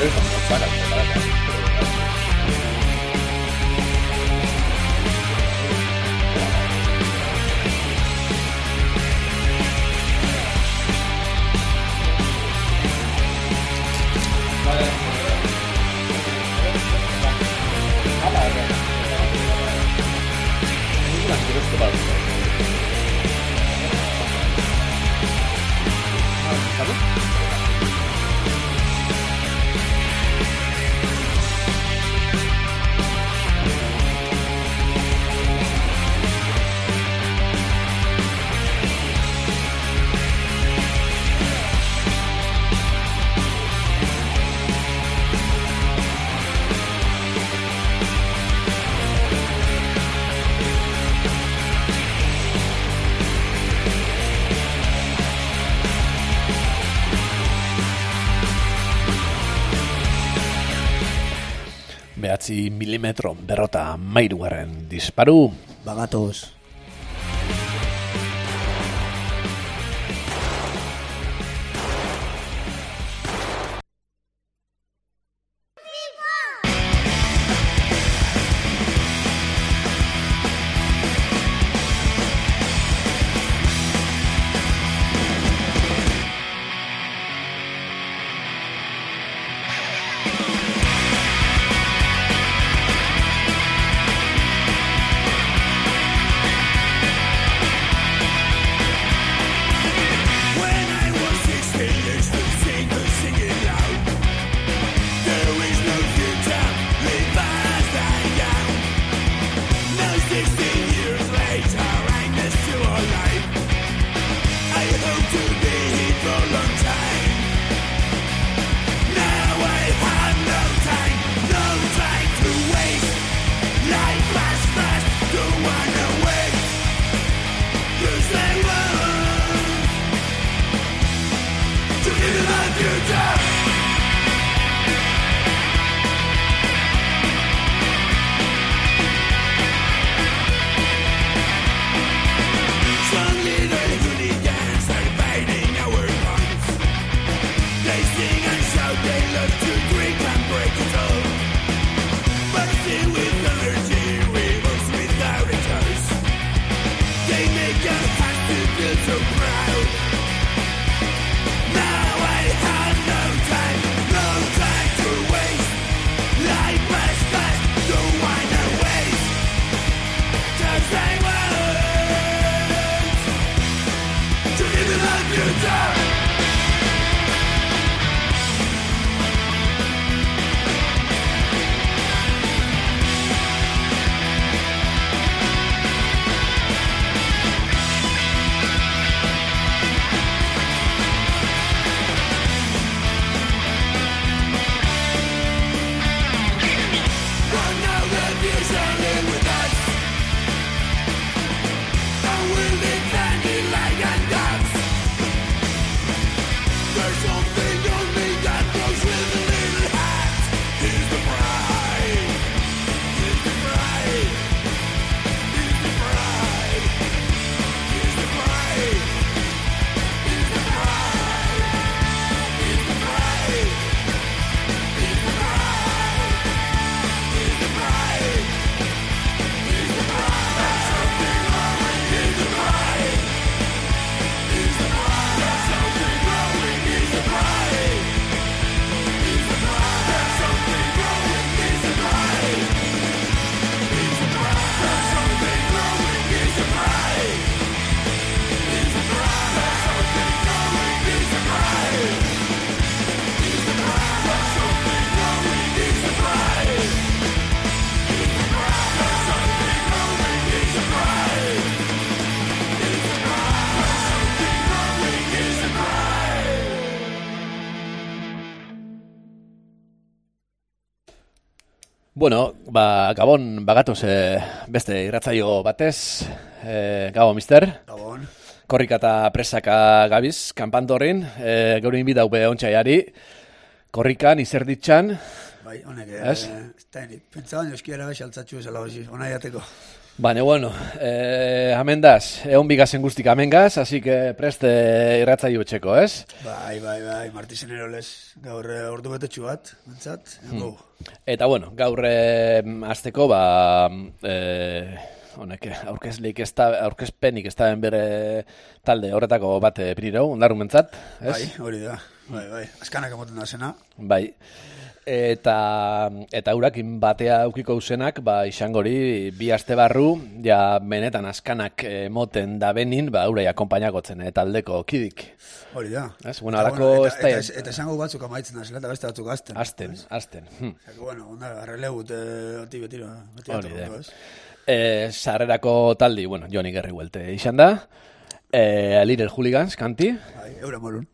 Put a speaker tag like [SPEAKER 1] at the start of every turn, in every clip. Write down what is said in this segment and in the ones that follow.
[SPEAKER 1] Milimetro berrota mairugarren disparu.
[SPEAKER 2] Bagatoz.
[SPEAKER 1] Bueno, Gabon bagatoz beste irratzaio batez, Gabon, mister.
[SPEAKER 2] Gabon.
[SPEAKER 1] Korrika eta presaka gabiz, kanpantorrin, gaur inbi daupe ontxaiari, korrikan, izerditxan.
[SPEAKER 2] Bai, honek, pentsaban euskiara bai altzatxu ezala hozi, ona jateko.
[SPEAKER 1] Bane, bueno, amendaz, egon bigazen guztik amengaz, así que preste irratzaio txeko, ez?
[SPEAKER 2] Bai, Martizen eroles, gaur ordu betetxu bat, bentsat,
[SPEAKER 1] Eta, bueno, gaur azteko, honek, aurkezpenik ez da bere talde horretako bat piriro, ondarrun bentsat, ez?
[SPEAKER 2] Bai, hori da, bai, askanak emoten da zena.
[SPEAKER 1] Bai. Eta urakin batea aukiko usenak, izangori bi aste barru, ja benetan askanak moten da benin, urai akompainagotzen taldeko kidik.
[SPEAKER 2] Hori da.
[SPEAKER 1] Ez, bueno, alako ez da...
[SPEAKER 2] Eta esango batzuk amaitzen da, eta beste batzuk azten.
[SPEAKER 1] Azten.
[SPEAKER 2] Bueno, ondara, arrelegut, beti
[SPEAKER 1] hori da. Sarrerako taldi, bueno, Joni Gerri huelte izan da, Little Hooligans, kanti.
[SPEAKER 2] Bai, eura molun.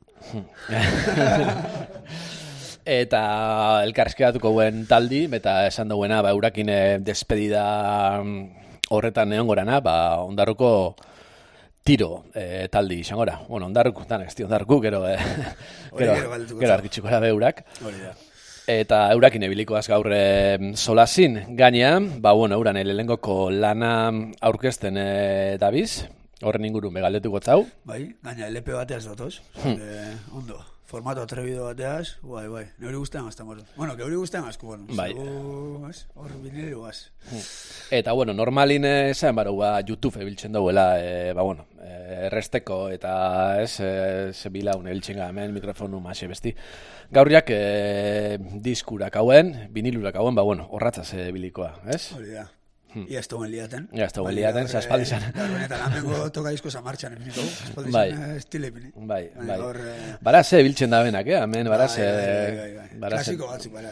[SPEAKER 1] Eta elkarrizketatuko guen taldi, eta esan duena, urakin despedida horretan egon ondarruko tiro taldi izan gora. Bueno, ondarruko, ondarruko, gero arkitxuko da beurak. Eta eurakin ebilikoaz gaur solazin gainean, uran lehengoko lana aurkezten dabiz, horren ingurun begaldetuko zau.
[SPEAKER 2] Bai, gaina LP bateaz datoz, ondo. Formato atrebido bateaz, bai. Neuri guztean aztamoro. Bueno, geuri guztean azku, bueno.
[SPEAKER 1] Bai.
[SPEAKER 2] Hor bineruaz.
[SPEAKER 1] Eta, bueno, normalin esan YouTube ebiltzen dauela, erresteko eta zebilaun ebiltzen gamen, mikrofonu mase besti. Gaurriak diskurak hauen, vinilurak hauen, horratzaz ebilikoa, ez?
[SPEAKER 2] Hori da. Ia ez duen liaten.
[SPEAKER 1] Zaspaldi zan.
[SPEAKER 2] Benetan, amengo toka izko zamartxan epiniko, zaspaldi zan estile epini.
[SPEAKER 1] Bai. Baraz biltzen da benak, amen, baraz...
[SPEAKER 2] Klasiko batzuk, baraz.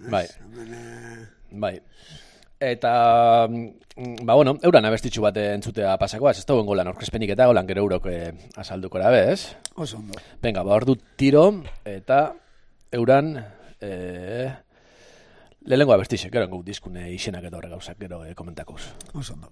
[SPEAKER 1] Bai. Eta, euran abestitxu bat entzutea pasakoaz, ez da guen golan orkezpenik eta golan gero eurok azalduko erabe, ez?
[SPEAKER 2] Oso ondo.
[SPEAKER 1] Venga, ordu tiro, eta euran... Lehenengo abestixek, gero engu diskune izenak edo horre gauzak, gero komentakuz.
[SPEAKER 2] Oso ondo.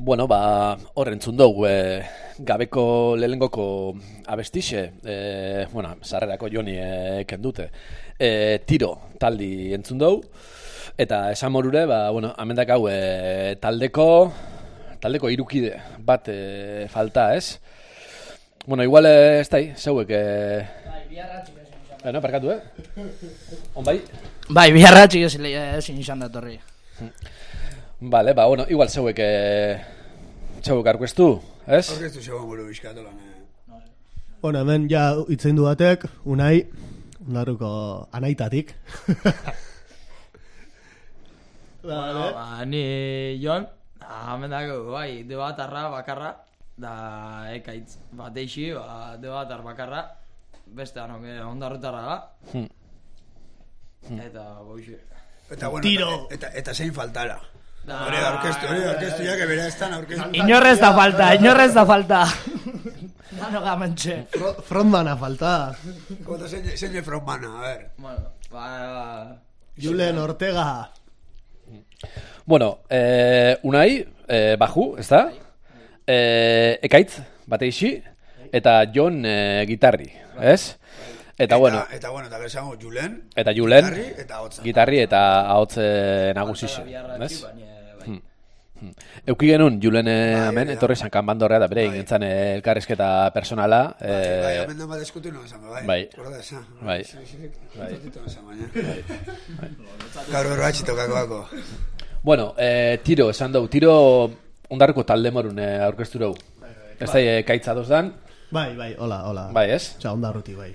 [SPEAKER 1] bueno, hor entzun dugu, gabeko lehenengoko abestixe, bueno, sarrerako joni kendute, tiro taldi entzun dugu, eta esan morure, bueno, amendak hau taldeko irukide bat falta, ez? Bueno, igual ez da, zeuek... No, parkatu, On bai?
[SPEAKER 3] Bai, biharratxik ezin izan da torri.
[SPEAKER 1] Vale, bueno, igual zeuek arkuestu, ez?
[SPEAKER 2] Orkestu zegoen buru bizkatolan.
[SPEAKER 4] Bueno, hemen ja itzen du batek, Unai, Unarruko anaitatik.
[SPEAKER 5] Bueno, ni Jon, amendako, bai, debatarra bakarra, da ekaitz bat eixi, debatar bakarra, beste anok ondarrutarra da. Eta boixe.
[SPEAKER 2] Eta bueno,
[SPEAKER 4] Tiro.
[SPEAKER 2] Eta zein faltara. Hori da orkestu, ya que bera estan orkestu.
[SPEAKER 3] Inorrez da falta. Dano gamentxe.
[SPEAKER 4] Frontmana falta.
[SPEAKER 2] Kota zein frontmana, a ver.
[SPEAKER 5] Bueno,
[SPEAKER 4] Julen Ortega.
[SPEAKER 1] Bueno, Unai, baju, ez da? Ekaitz, bateixi, eta Jon gitarri, ez? Eta bueno,
[SPEAKER 2] eta esango Julen,
[SPEAKER 1] eta Julen,
[SPEAKER 2] gitarri eta
[SPEAKER 1] ahotsa nagusixe, ez? Euki genuen Julen hemen, etorri zan kanbandorrea da bere ingentzan elkarrezketa personala.
[SPEAKER 2] Bai, amendan bat eskutu no esan, bai.
[SPEAKER 1] Bai.
[SPEAKER 2] Gaur berbatxito kakoako.
[SPEAKER 1] Bueno, tiro, esan dugu, tiro ondarruko talde morun aurkeztu dugu. Ez da, kaitza dozdan.
[SPEAKER 4] Bai, hola.
[SPEAKER 1] Bai, ez?
[SPEAKER 4] Osa, ondarruti, bai.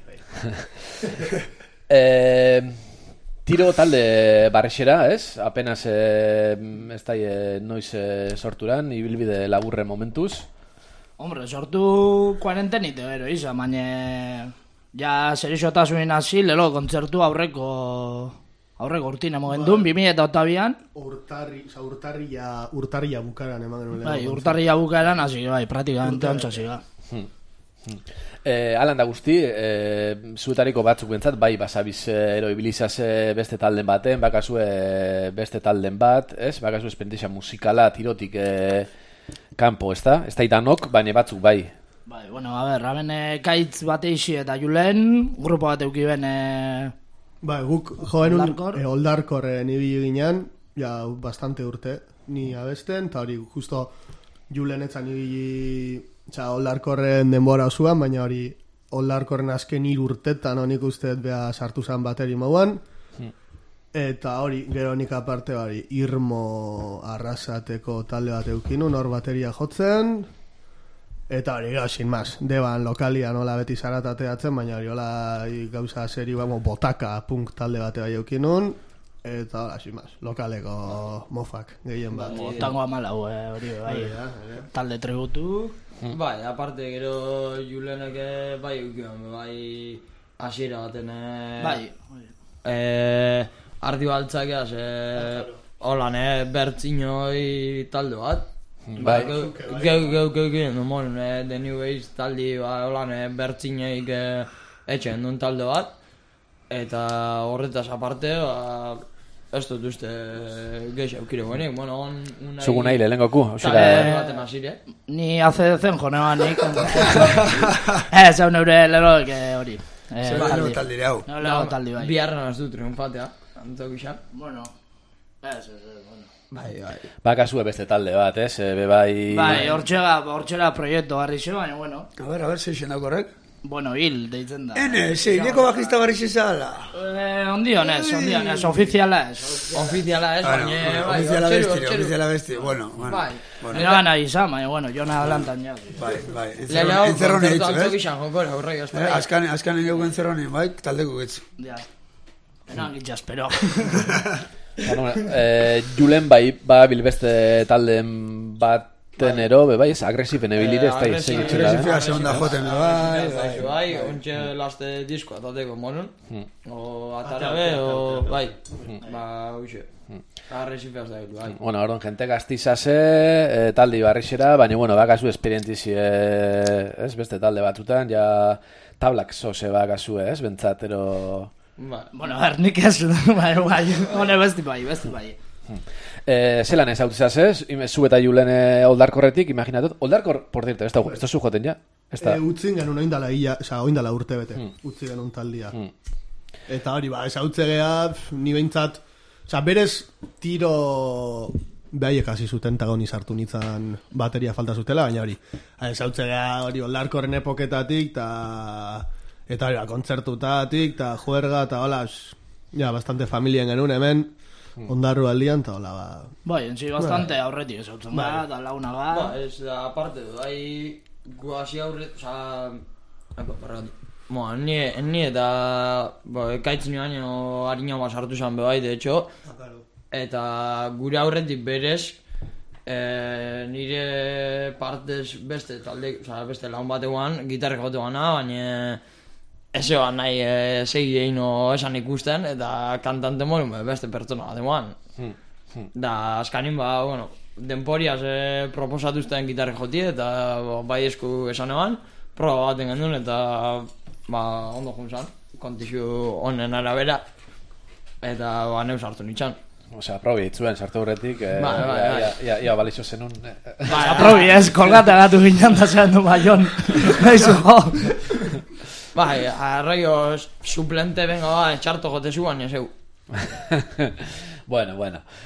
[SPEAKER 1] Tiro talde barrexera, ez? Apenas ez da noiz sorturan, ibilbide laburre momentuz.
[SPEAKER 3] Hombre, sortu kuarentenite gero izan, baina ja serixotasunin hasi, lelo kontzertu aurreko urtin emogen duen, 2008an.
[SPEAKER 4] Urtarria bukaran eman genuen.
[SPEAKER 3] Bai, urtarria bukaran, hasi, bai, praktikamente ontsa ziga.
[SPEAKER 1] Alan da guzti, zuetariko batzuk bentzat, bai, basabiz eroibilizaz beste talden baten, bakazue beste talden bat, ez? Bakazue espendizia musikala tirotik kanpo, ez da? Ez da itanok, baina batzuk bai.
[SPEAKER 3] Bai, bueno, a ber, haben kaitz bat eixi eta Julen, grupo bat eukiben...
[SPEAKER 4] Bai, guk joen oldarkorren ibili ginen, ja, bastante urte, ni abesten, eta hori, justo Julen etzan ibili... Oldarkorren denbora osuan, baina hori Oldarkorren azken 3 urtetan honik usteet beha sartu zen bateri mauan. Eta hori, gero nik aparte hori, Irmo Arrasateko talde bat eukinun, hor bateria jotzen. Eta hori, gau, sin mas, deban lokalia nola beti zaratateatzen, baina hori hola gauza seri, botaka punk talde bat bai eukinun. Eta hola, sin mas, lokaleko mofak, gehien bat.
[SPEAKER 3] Tango amalau, hori, bai, talde tributu.
[SPEAKER 5] Bai, aparte gero Julenek bai eukion, bai hasiera baten ardi baltzakeaz holan bertzinoi talde bat.
[SPEAKER 1] Bai.
[SPEAKER 5] Geu The New Age taldi holan bertzinoik etxen duen talde bat. Eta horretaz aparte, ez dut uste geix aukire guenik, bueno, unai...
[SPEAKER 1] Zugu nahi lehengoku,
[SPEAKER 5] hausira... baten hasire.
[SPEAKER 3] Ni ACDC-en jone banik. Zau neure leroek hori.
[SPEAKER 2] Lego taldi hau.
[SPEAKER 3] Lego taldi bai.
[SPEAKER 5] Biharren az du triunfatea, antzok isan.
[SPEAKER 3] Bueno, bueno.
[SPEAKER 5] Bai.
[SPEAKER 1] Bakazue beste talde bat, ez? Bai,
[SPEAKER 3] hortxega proiektu garri xe, baina, bueno.
[SPEAKER 2] A ver, zeixen dakorrek.
[SPEAKER 3] Bueno, hil, deitzen da.
[SPEAKER 2] Neko bajista barri zizala.
[SPEAKER 3] Ondionez, ofiziala ez.
[SPEAKER 5] Ofiziala ez, baina...
[SPEAKER 2] Ofiziala besti, bueno.
[SPEAKER 3] Nera gana izan, baina, bueno, jona adelantan ja.
[SPEAKER 2] Bai.
[SPEAKER 5] Entzerrone hitzu, ez?
[SPEAKER 2] Azkan egin entzerrone, bai, taldeko getzu.
[SPEAKER 3] Ja. Enan gitza espero.
[SPEAKER 1] Julen bai, bilbeste talden bat tenero, bai, ez agresiven ebilire, ez da izan itxera.
[SPEAKER 2] Agresifea segunda joten,
[SPEAKER 5] bai, ontxe laste disko atateko monon, o atarabe, o bai, uxe, agresifea ez da gero, bai.
[SPEAKER 1] Bueno, orduan, jente gaztizase, taldi barrixera, baina, bueno, bakazu esperientizi, ez, beste talde batutan, ja tablak zoze bakazu, ez, bentzatero...
[SPEAKER 3] Bueno, nik ez, bai, hone besti bai.
[SPEAKER 1] Zelan ez hau ez? Zu eta Julen oldarkorretik, imaginatot. Oldarkor, por cierto, ez da zu joten ja?
[SPEAKER 4] Utzin genuen oindala urte bete. Utzi genuen taldia. Eta hori, ez hau zegea, ni behintzat, berez tiro behaiek hasi zuten tagon izartu nintzen bateria falta zutela, baina hori, ez hau zegea hori oldarkorren epoketatik, eta hori, kontzertutatik, eta juerga, eta hola, bastante familien genuen hemen, ondarru aldian, eta hola,
[SPEAKER 3] Bai, entzi bastante aurretik ez hau zen da launaga.
[SPEAKER 5] Ez da, aparte, guazi aurret, ni eta ekaitz nioan harina basartu zen bebai, de hecho, eta gure aurretik berez, nire partez beste talde, beste laun bateguan, gitarrek bateguana, baina ez eban nahi segi eino esan ikusten, eta kantante moru beste pertsona bateguan. Da, azkanin denporiaz proposatuzten gitarrek joti, eta bai esku esan eban, proba baten gendun, eta ondo juntzan, kontixu honen arabera, eta neus hartu nitxan.
[SPEAKER 1] Osea, aprobi itzuen sartu horretik, ia balizo zenun.
[SPEAKER 3] Aprobi ez, kolgate gatu ginen da zean du baion. Naizu,
[SPEAKER 5] Bai, arraio suplente venga, txarto jote zuan, zeu.
[SPEAKER 1] Bueno.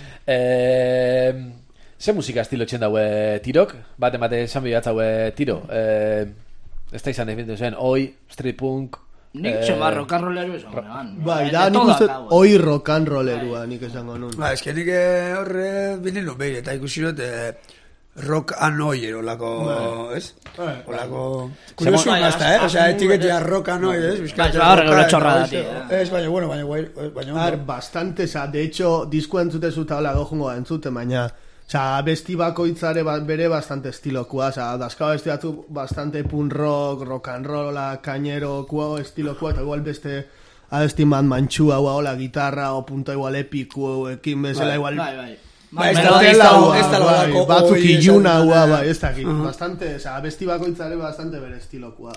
[SPEAKER 1] Ze musika estilo txen daue tirok? Bate esan bihatz daue tiro. Ez da izan definitu zen, oi, street punk.
[SPEAKER 3] Nik zeba rokanroleru esan.
[SPEAKER 4] Bai, da nik uste oi rokanrolerua nik esango nun.
[SPEAKER 2] Ez que nik horre binelu behir, eta ikusi dut rock and oi olako, ez? Olako... Kuriosu mazta, Osea, etiketia rock and oi, ez?
[SPEAKER 3] Horre gure txorra dati.
[SPEAKER 2] Ez, baina,
[SPEAKER 4] bastante, de hecho, disko entzute zuta hola gojungo entzute, baina besti bakoitzare bere bastante estilokoa, daskao besti batzu bastante punk rock, rock and roll, kañerokoa estilokoa, eta igual beste abesti mantxua, hola, gitarra, o punto igual epiko, ekin bezala igual...
[SPEAKER 2] ez da
[SPEAKER 4] batzuk iluna, ez da, bastante, abesti bakoitzare bastante bere estilokoa.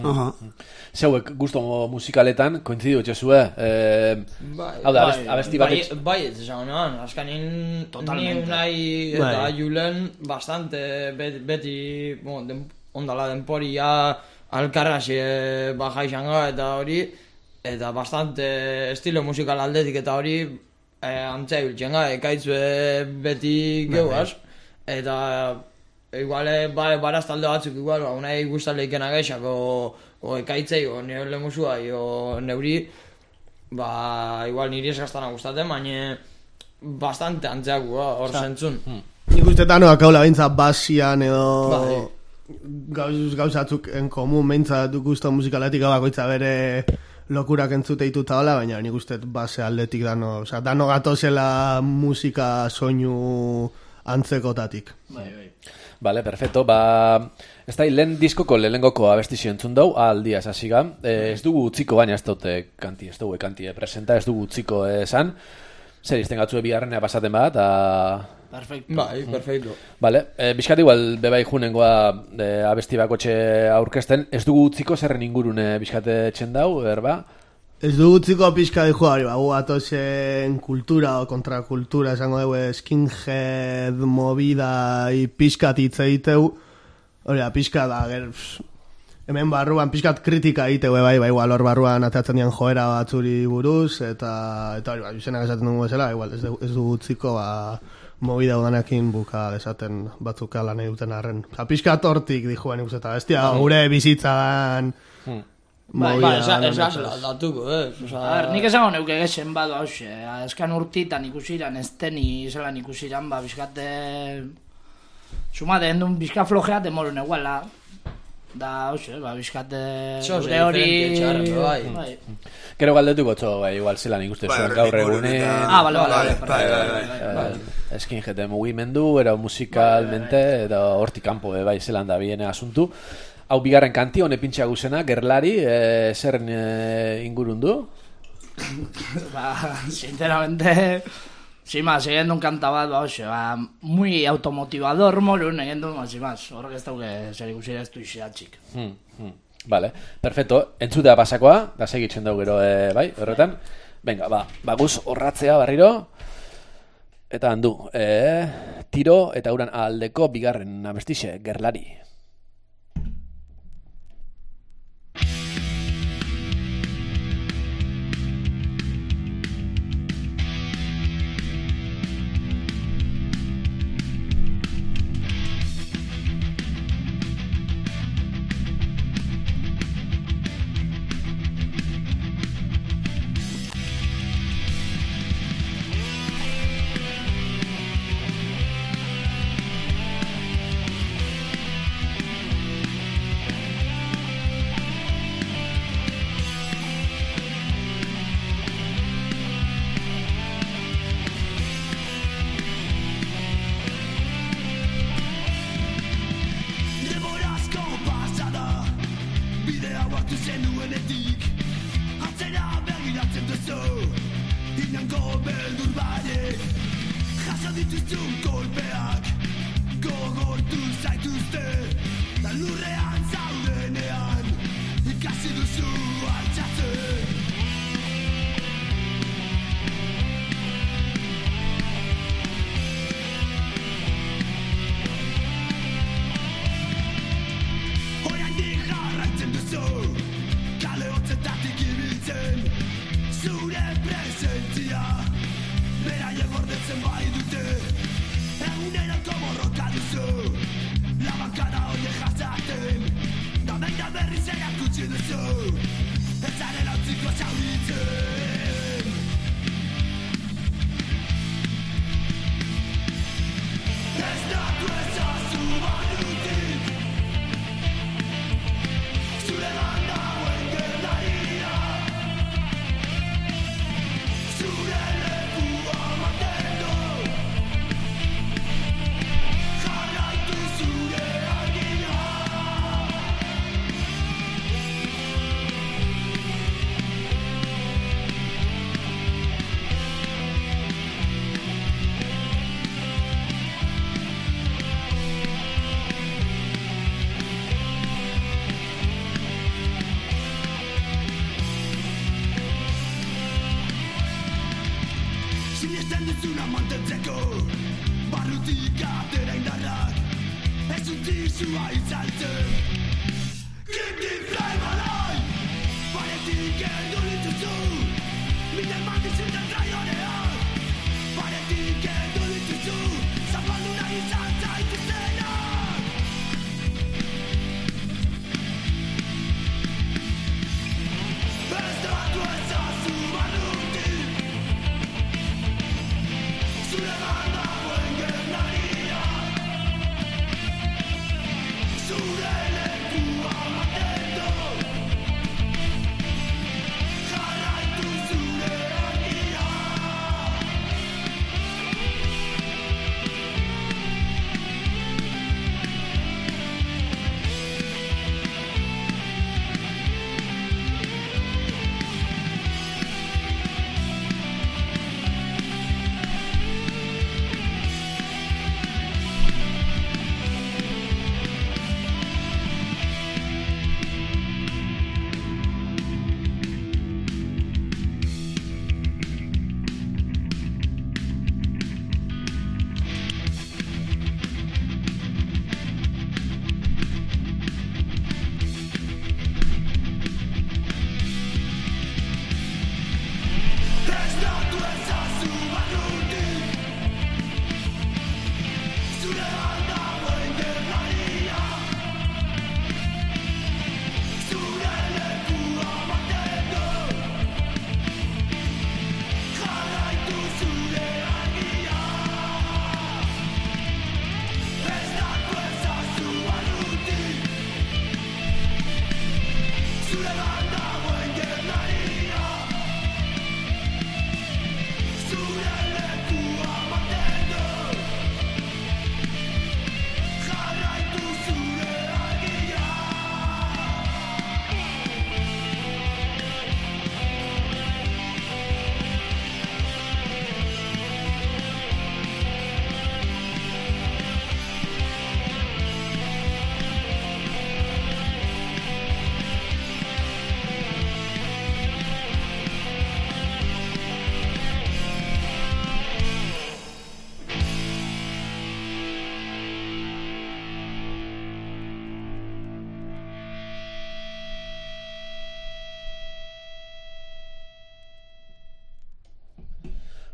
[SPEAKER 1] Zeuek gusto musikaletan, kointzidu etxezue, hau da, abesti bakoitz...
[SPEAKER 5] Bai, ez esan honean, azkanin ni unai eta Julen bastante beti ondala denporia alkarrazi baja izanga eta hori, eta bastante estilo musikal aldetik eta hori antzea biltzen ekaitzue beti geuaz, eta igual baraz talde batzuk igual, unai guztale ikena geixak, o ekaitzei, o nire musua, o neuri, igual niri eskaztana gustaten, baina bastante antzeak hor zentzun.
[SPEAKER 4] Nik ustetan akaula bintzat basian edo gauzatzuk en komun, bintzat gusto musikaletik bakoitza bere lokurak entzute ituta hola, baina nik uste base aldetik dano gatozela musika soinu antzekotatik.
[SPEAKER 1] Vale, perfecto. Ez da, lehen diskoko lehenengoko abestizio entzun dau, aldia esasiga. Ez dugu utziko, baina ez dute kanti presenta, ez dugu utziko esan. Zer izten gatzue bigarrenea pasaten bat,
[SPEAKER 3] Perfecto.
[SPEAKER 5] Bai, perfecto.
[SPEAKER 1] Vale, bizkat igual bebai junengoa abesti bakotxe aurkesten, ez dugu utziko zerren ingurune bizkate txendau, erba?
[SPEAKER 4] Ez dugu utziko pixka dijo, atozen kultura o kontrakultura, esango dugu skinhead, movida, pixkat itzeiteu, hori pixka da, hemen barruan pixkat kritika egiteu, igual hor barruan atatzen dian joera batzuri buruz, eta hori, izenak esaten dugu bezala, igual ez dugu utziko, movida udanakin buka desaten batzuk lan nahi duten arren. Piskat hortik dijoen ikuseta, bestia gure bizitzadan...
[SPEAKER 5] Ez gazela datuko,
[SPEAKER 3] nik esango neuke gexen badu hause, eskan urtitan ikusiran, ez teni zelan ikusiran, bizkate... Sumate, endun bizka flojeat emorun eguala. Da, hause, bizkate... Gure hori...
[SPEAKER 1] Gero galdetuko txo, igual zelan ikuste zuen gaur egunen... Skinhead mugimendu, era musikalmente, eta hortik kanpo bai zelan da biene asuntu. Hau bigarren kanti, hone pintxea guzena, gerlari, zerren ingurun du?
[SPEAKER 3] Sinceramente... Egin duen kanta bat, muy automotivador morun, egin duen, horrek ez dauke zer ikusira ez du iziatxik.
[SPEAKER 1] Vale, perfecto, entzutea pasakoa, da segitzen dugu gero, bai, horretan. Venga, guz horratzea barriro. Eta handu, tiro eta uran aldeko bigarren abestixe, gerlari.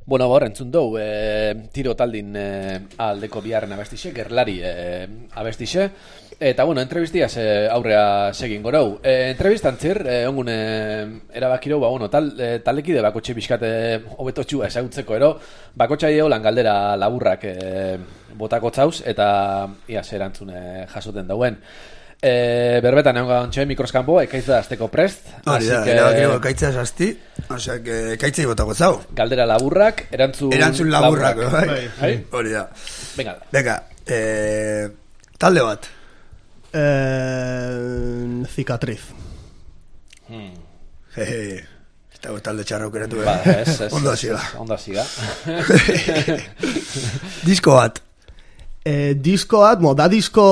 [SPEAKER 1] Bueno, hor, entzun dugu, tiro taldin aldeko biharren abestixe, gerlari abestixe, eta, bueno, entrevistiaz aurrea segin gorau. Entrevistan zir, ongun erabakirau, bueno, taldekide bakotxe bizkate hobetotxua ezagutzeko ero, bakotxai holan galdera laburrak botako tzauz, eta ia zer antzun jasoten dauen. Berbetan egon gantxe mikroskampo, ekaitza azteko prest.
[SPEAKER 2] Hori da, erabakirau ekaitza azti, osea, ekaitzei botako zau.
[SPEAKER 1] Galdera laburrak, erantzun
[SPEAKER 2] laburrak, bai. Hori da. Venga, talde bat.
[SPEAKER 4] Cicatriz.
[SPEAKER 2] Eta talde txarra aukeratu.
[SPEAKER 1] Ondo hasiga.
[SPEAKER 2] Disko bat.
[SPEAKER 4] Disko bat, da disko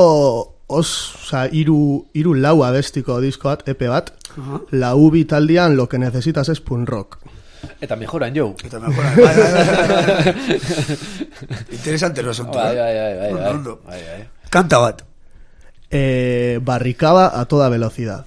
[SPEAKER 4] iru lau abestiko disko bat, EP bat. Lau bitaldian lo que necesitas es punk rock.
[SPEAKER 1] Eta mejoran, jo.
[SPEAKER 2] Bai. Interesante no asunto.
[SPEAKER 1] Bai.
[SPEAKER 2] Kanta bat.
[SPEAKER 4] Barricada a toda velocidad.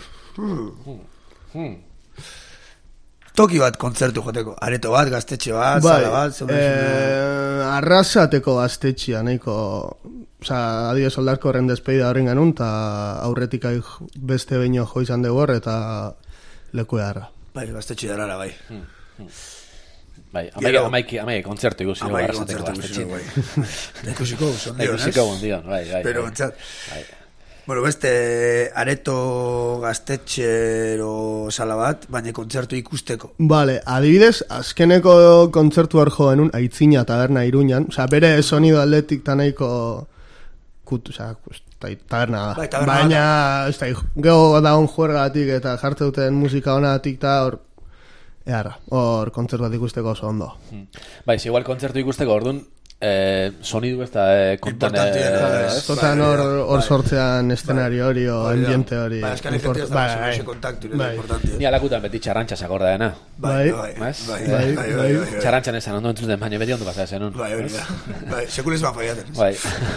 [SPEAKER 2] Toki bat kontzertu joteko. Areto bat, gaztetxe bat, sala bat.
[SPEAKER 4] Arrasateko gaztetxea, nahiko... adibidez Oldarko horren despeida horren ganun, eta aurretik beste beino jo izan dugu hor, eta leku edarra.
[SPEAKER 2] Bai, gaztetxe darara, bai.
[SPEAKER 1] Bai, amaik kontzertu ikusi dugu arrasateko gaztetxe.
[SPEAKER 2] Ikusiko
[SPEAKER 1] ondion, bai.
[SPEAKER 2] Pero, bueno, beste areto gaztetxero sala bat, baina kontzertu ikusteko.
[SPEAKER 4] Vale, adibidez, azkeneko kontzertu hor jo genuen, Aitzina taberna Iruñan, bere sonido atletik ta nahiko taberna da. Baina, geho da on juergatik eta jarte duten musika honatik eta hor kontzertu bat ikusteko oso ondo.
[SPEAKER 1] Bai, igual kontzertu ikusteko orduan, sonidu ez da kontan
[SPEAKER 4] totan hor sortzean eszenario hori o ambiente hori
[SPEAKER 1] ni alakutan beti txarrantxa sakor da dena
[SPEAKER 2] bai
[SPEAKER 1] txarrantxan esan ondo entzuten baina beti ondo pasa zen
[SPEAKER 2] bai sekules ban faiaten
[SPEAKER 1] bai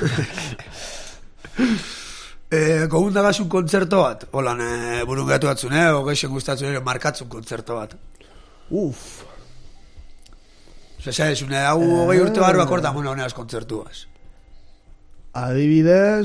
[SPEAKER 2] gogun dagazun kontzerto bat holan burun gatu batzun o geixen gustatzen markatzun kontzerto bat Osea, hau 20 urte barru akorda mona honeaz kontzertuaz.
[SPEAKER 4] Adibidez,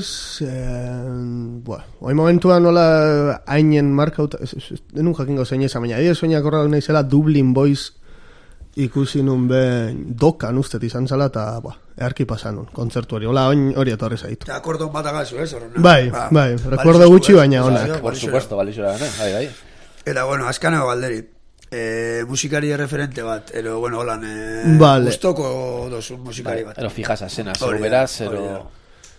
[SPEAKER 4] hoi momentuan nola hainen markauta, denun jakingo zein esan, baina adibidez soinak horra nahi zela Dublin Boys ikusi nun ben dokan ustet izan zela, eta earki pasan nun, kontzertu hori, hola hori etorri zaitu.
[SPEAKER 2] Eta akordon bat agazu,
[SPEAKER 4] Bai, rekordo gutxi baina honak.
[SPEAKER 1] Por supuesto, balixura gana, bai.
[SPEAKER 2] Eta, bueno, azkaneo galderit. Musikari referente bat, ero, bueno, holan gustoko dozu musikari bat.
[SPEAKER 1] Ero fijas azena, zero beraz, ero...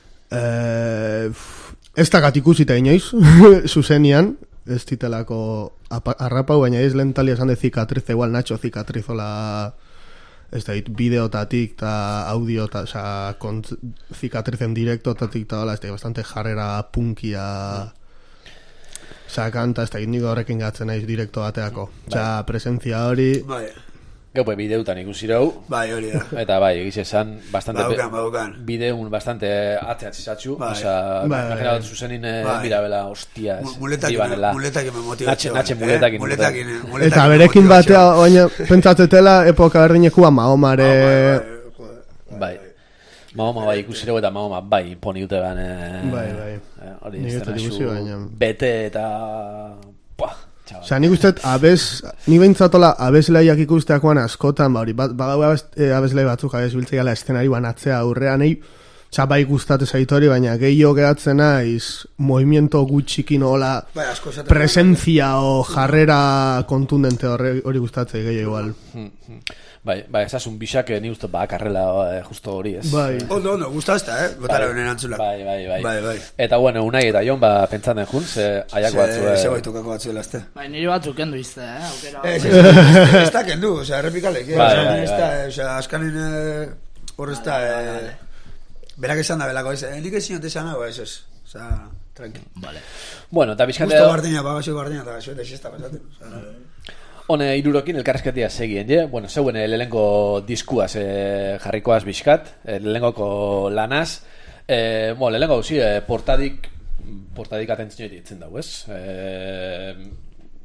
[SPEAKER 4] Ez dakat ikusita inoiz, zuzenian, ez ditelako arrapau, baina ez lehentalia esan de Cicatriz, igual Nacho Cicatriz, hola, ez da, bideotatik, eta audio, eta, Cicatriz en directotatik, eta hola, ez da, bastante jarrera punkia... kanta, ez da indigo horrekin gatzen naiz direkto bateako. Presentzia hori...
[SPEAKER 1] Gaupe bideutan ikusirau.
[SPEAKER 2] Bai, hori da.
[SPEAKER 1] Eta bai, egiz esan, bastante...
[SPEAKER 2] Baukan.
[SPEAKER 1] Bideun bastante atzeatzizatxu. Osa, imagina bat zuzenin mirabela, hostia,
[SPEAKER 2] muletakin me motibatxo.
[SPEAKER 1] Natxe muletakin.
[SPEAKER 4] Eta berekin batea, baina pentsatzetela, epoka berdinekua Mahomare...
[SPEAKER 1] Bai. Mahoma bai ikusireu eta Mahoma bai poni dute ban
[SPEAKER 4] bai
[SPEAKER 1] hori bete eta
[SPEAKER 4] Osa, nik usteet nik behintzatola abeslaiak ikusteakoan askotan badau abeslai batzuk biltzegala eszenari banatzea aurrean bai gustate zaitori, baina gehiago gehatzen naiz movimiento gutxikin hola presentzia o jarrera kontundente hori gustatzei gehiago igual.
[SPEAKER 1] Bai, esasun bisak ni uste karrela justo hori ez.
[SPEAKER 2] Bai. No, gustazta, botara honen antzulak.
[SPEAKER 1] Bai. Eta bueno, Unai eta Jon pentsatzen jun, ze aiako batzue.
[SPEAKER 2] Ze baitukako batzue lazte.
[SPEAKER 3] Bai, nire batzuk kendu izte, aukera.
[SPEAKER 2] Ez da kendu, errepikalek. Azkanin horrezta... Berak esan da belako, nik ezin esan hau, ez. Tranquil.
[SPEAKER 1] Bueno, eta bizkate...
[SPEAKER 2] Justo bardina, pagaxo bardina, eta gaxo, eta xesta pasaten.
[SPEAKER 1] Hone, irurokin elkarrezketia segien, bueno, zeuen lehenko diskuaz jarrikoaz bizkat, lehenkoko lanaz, lehenko gauzi, portadik atentzioa ditzen dago, ez?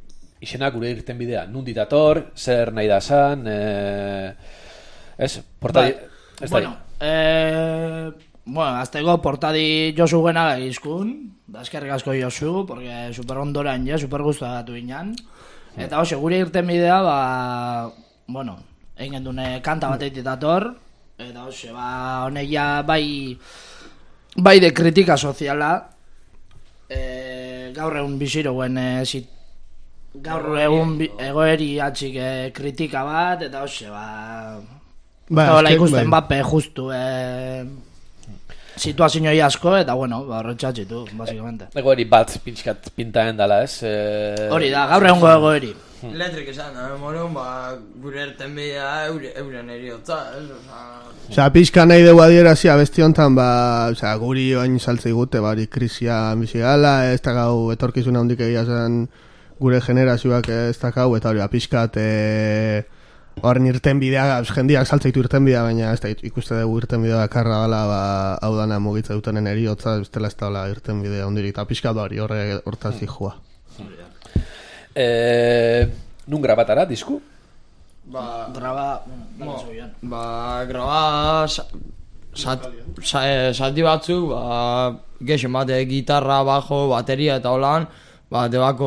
[SPEAKER 1] izena gure irten bidea, nundi dator, zer nahi da zan, ez, portadi, ez da.
[SPEAKER 3] Bueno, azteko portadi Josu genaga izkun, da eskerrik asko Josu, porque super ondoran ja, super guztu agatu inan. Eta hoxe, gure irten bidea, bueno, egin dune kanta bat eitit dator, eta hoxe, honeia bai de kritika soziala, gaur egun biziroen gaur egun egoeri atxik kritika bat, eta hoxe, hola ikusten bape justu situazioi asko, eta bueno, horretxatxitu, basikamente.
[SPEAKER 1] Egoeri bat pintxkat pintaen dala, ez?
[SPEAKER 3] Hori da, gaur egungo egoeri.
[SPEAKER 5] Letrik esan, morun, gure erten bidea euren eriotza, ez?
[SPEAKER 4] Osa, pixka nahi dugu adierazia besti honetan, guri oain saltzei gute, krisia bizigala, ez da gau etorkizuna hondik egia zen gure generazioak ez da gau, eta hori, pixkat horren irten bidea, jendiak saltzeitu irten bidea, baina ez da ikuste dugu irten bidea karra dela, hau dana mugitza dutenen eriotza, ez dela ez da irten bidea hondirik, eta pixkat hori hortaz dihua.
[SPEAKER 1] Nun grabatara, disku?
[SPEAKER 3] Graba
[SPEAKER 5] zati batzuk, gexen bate gitarra, bajo, bateria eta holan, debako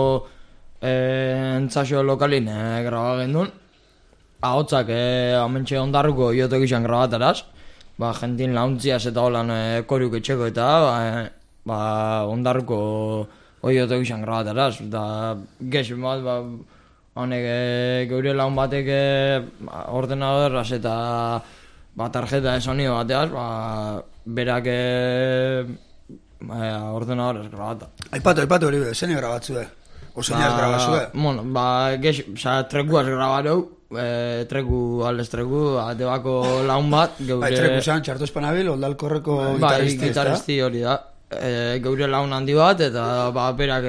[SPEAKER 5] entzazio lokalin graba gendun. Ahotsak amentxe ondarruko iotok izan grabataraz, jentin launtziaz eta holan koruk etxeko eta ondarruko iotok izan grabataraz. Da gexen bat, honek geure laun batek ordenadoraz eta tarjeta de sonido bateaz, berak ordenadoraz grabata.
[SPEAKER 2] Aipatu hori, zene grabatzue? O zeneaz grabazue?
[SPEAKER 5] Bueno, trekuaz grabareu, treku, aldes treku, debako laun bat, geure...
[SPEAKER 2] Treku zan, txarto espanabil, oldalkorreko gitaristi,
[SPEAKER 5] gitaristi hori da. Geure laun handi bat, eta berak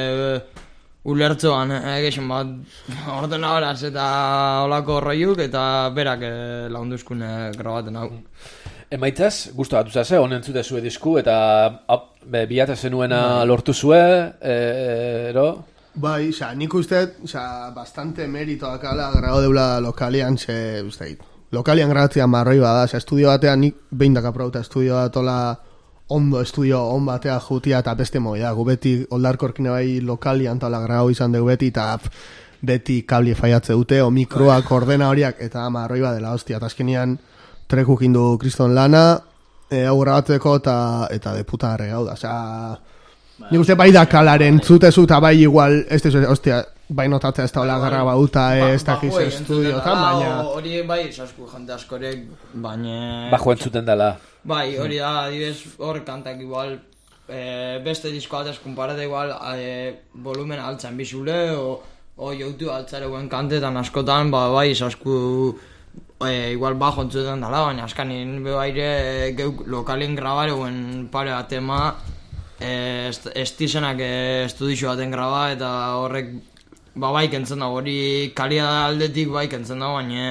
[SPEAKER 5] ulertzoan, gexen bat, ordenadoraz eta olako roiuk, eta berak launduzkun grabaten hau.
[SPEAKER 1] Emaitzaz, guztu batu zase, honen zute zue disku, eta bilatzen zenuena lortu zue, ero?
[SPEAKER 4] Bai, nik uste, bastante merito akala grabo deula lokalian, lokalian grabatzea marroi bada, estudio batean nik behindak aprauta estudio bat, ondo estudio on batea jutia eta beste moia, gu beti oldarkorkine bai lokalian tala grabo izan dugu beti, eta beti kabli faiatze dute, o mikroak, ordena horiak, eta marroi badela, hostia, eta azkenean trekuk indu kriston lana, hau grabatzeko eta de puta garre gau da, nik uste bai da kalaren zutezu eta bai igual, ostia, bai notatzea ez da hola garra bauta, ez dakiz estudiotan, baina...
[SPEAKER 5] Hori bai, esasku jante askorek, baina...
[SPEAKER 1] Bajo entzuten dela.
[SPEAKER 5] Bai, hori da, adibes, hor kantak igual, beste disko batez kumparate igual, volumen altzan bizule, o YouTube altzareuen kantetan askotan, bai, esasku... igual bajo entzuten dela, baina askanin bebaire geuk lokalien grabareuen pare atema, estizenak estudixo baten graba, eta horrek bai kentzen dago, hori kalia aldetik bai kentzen dago, baina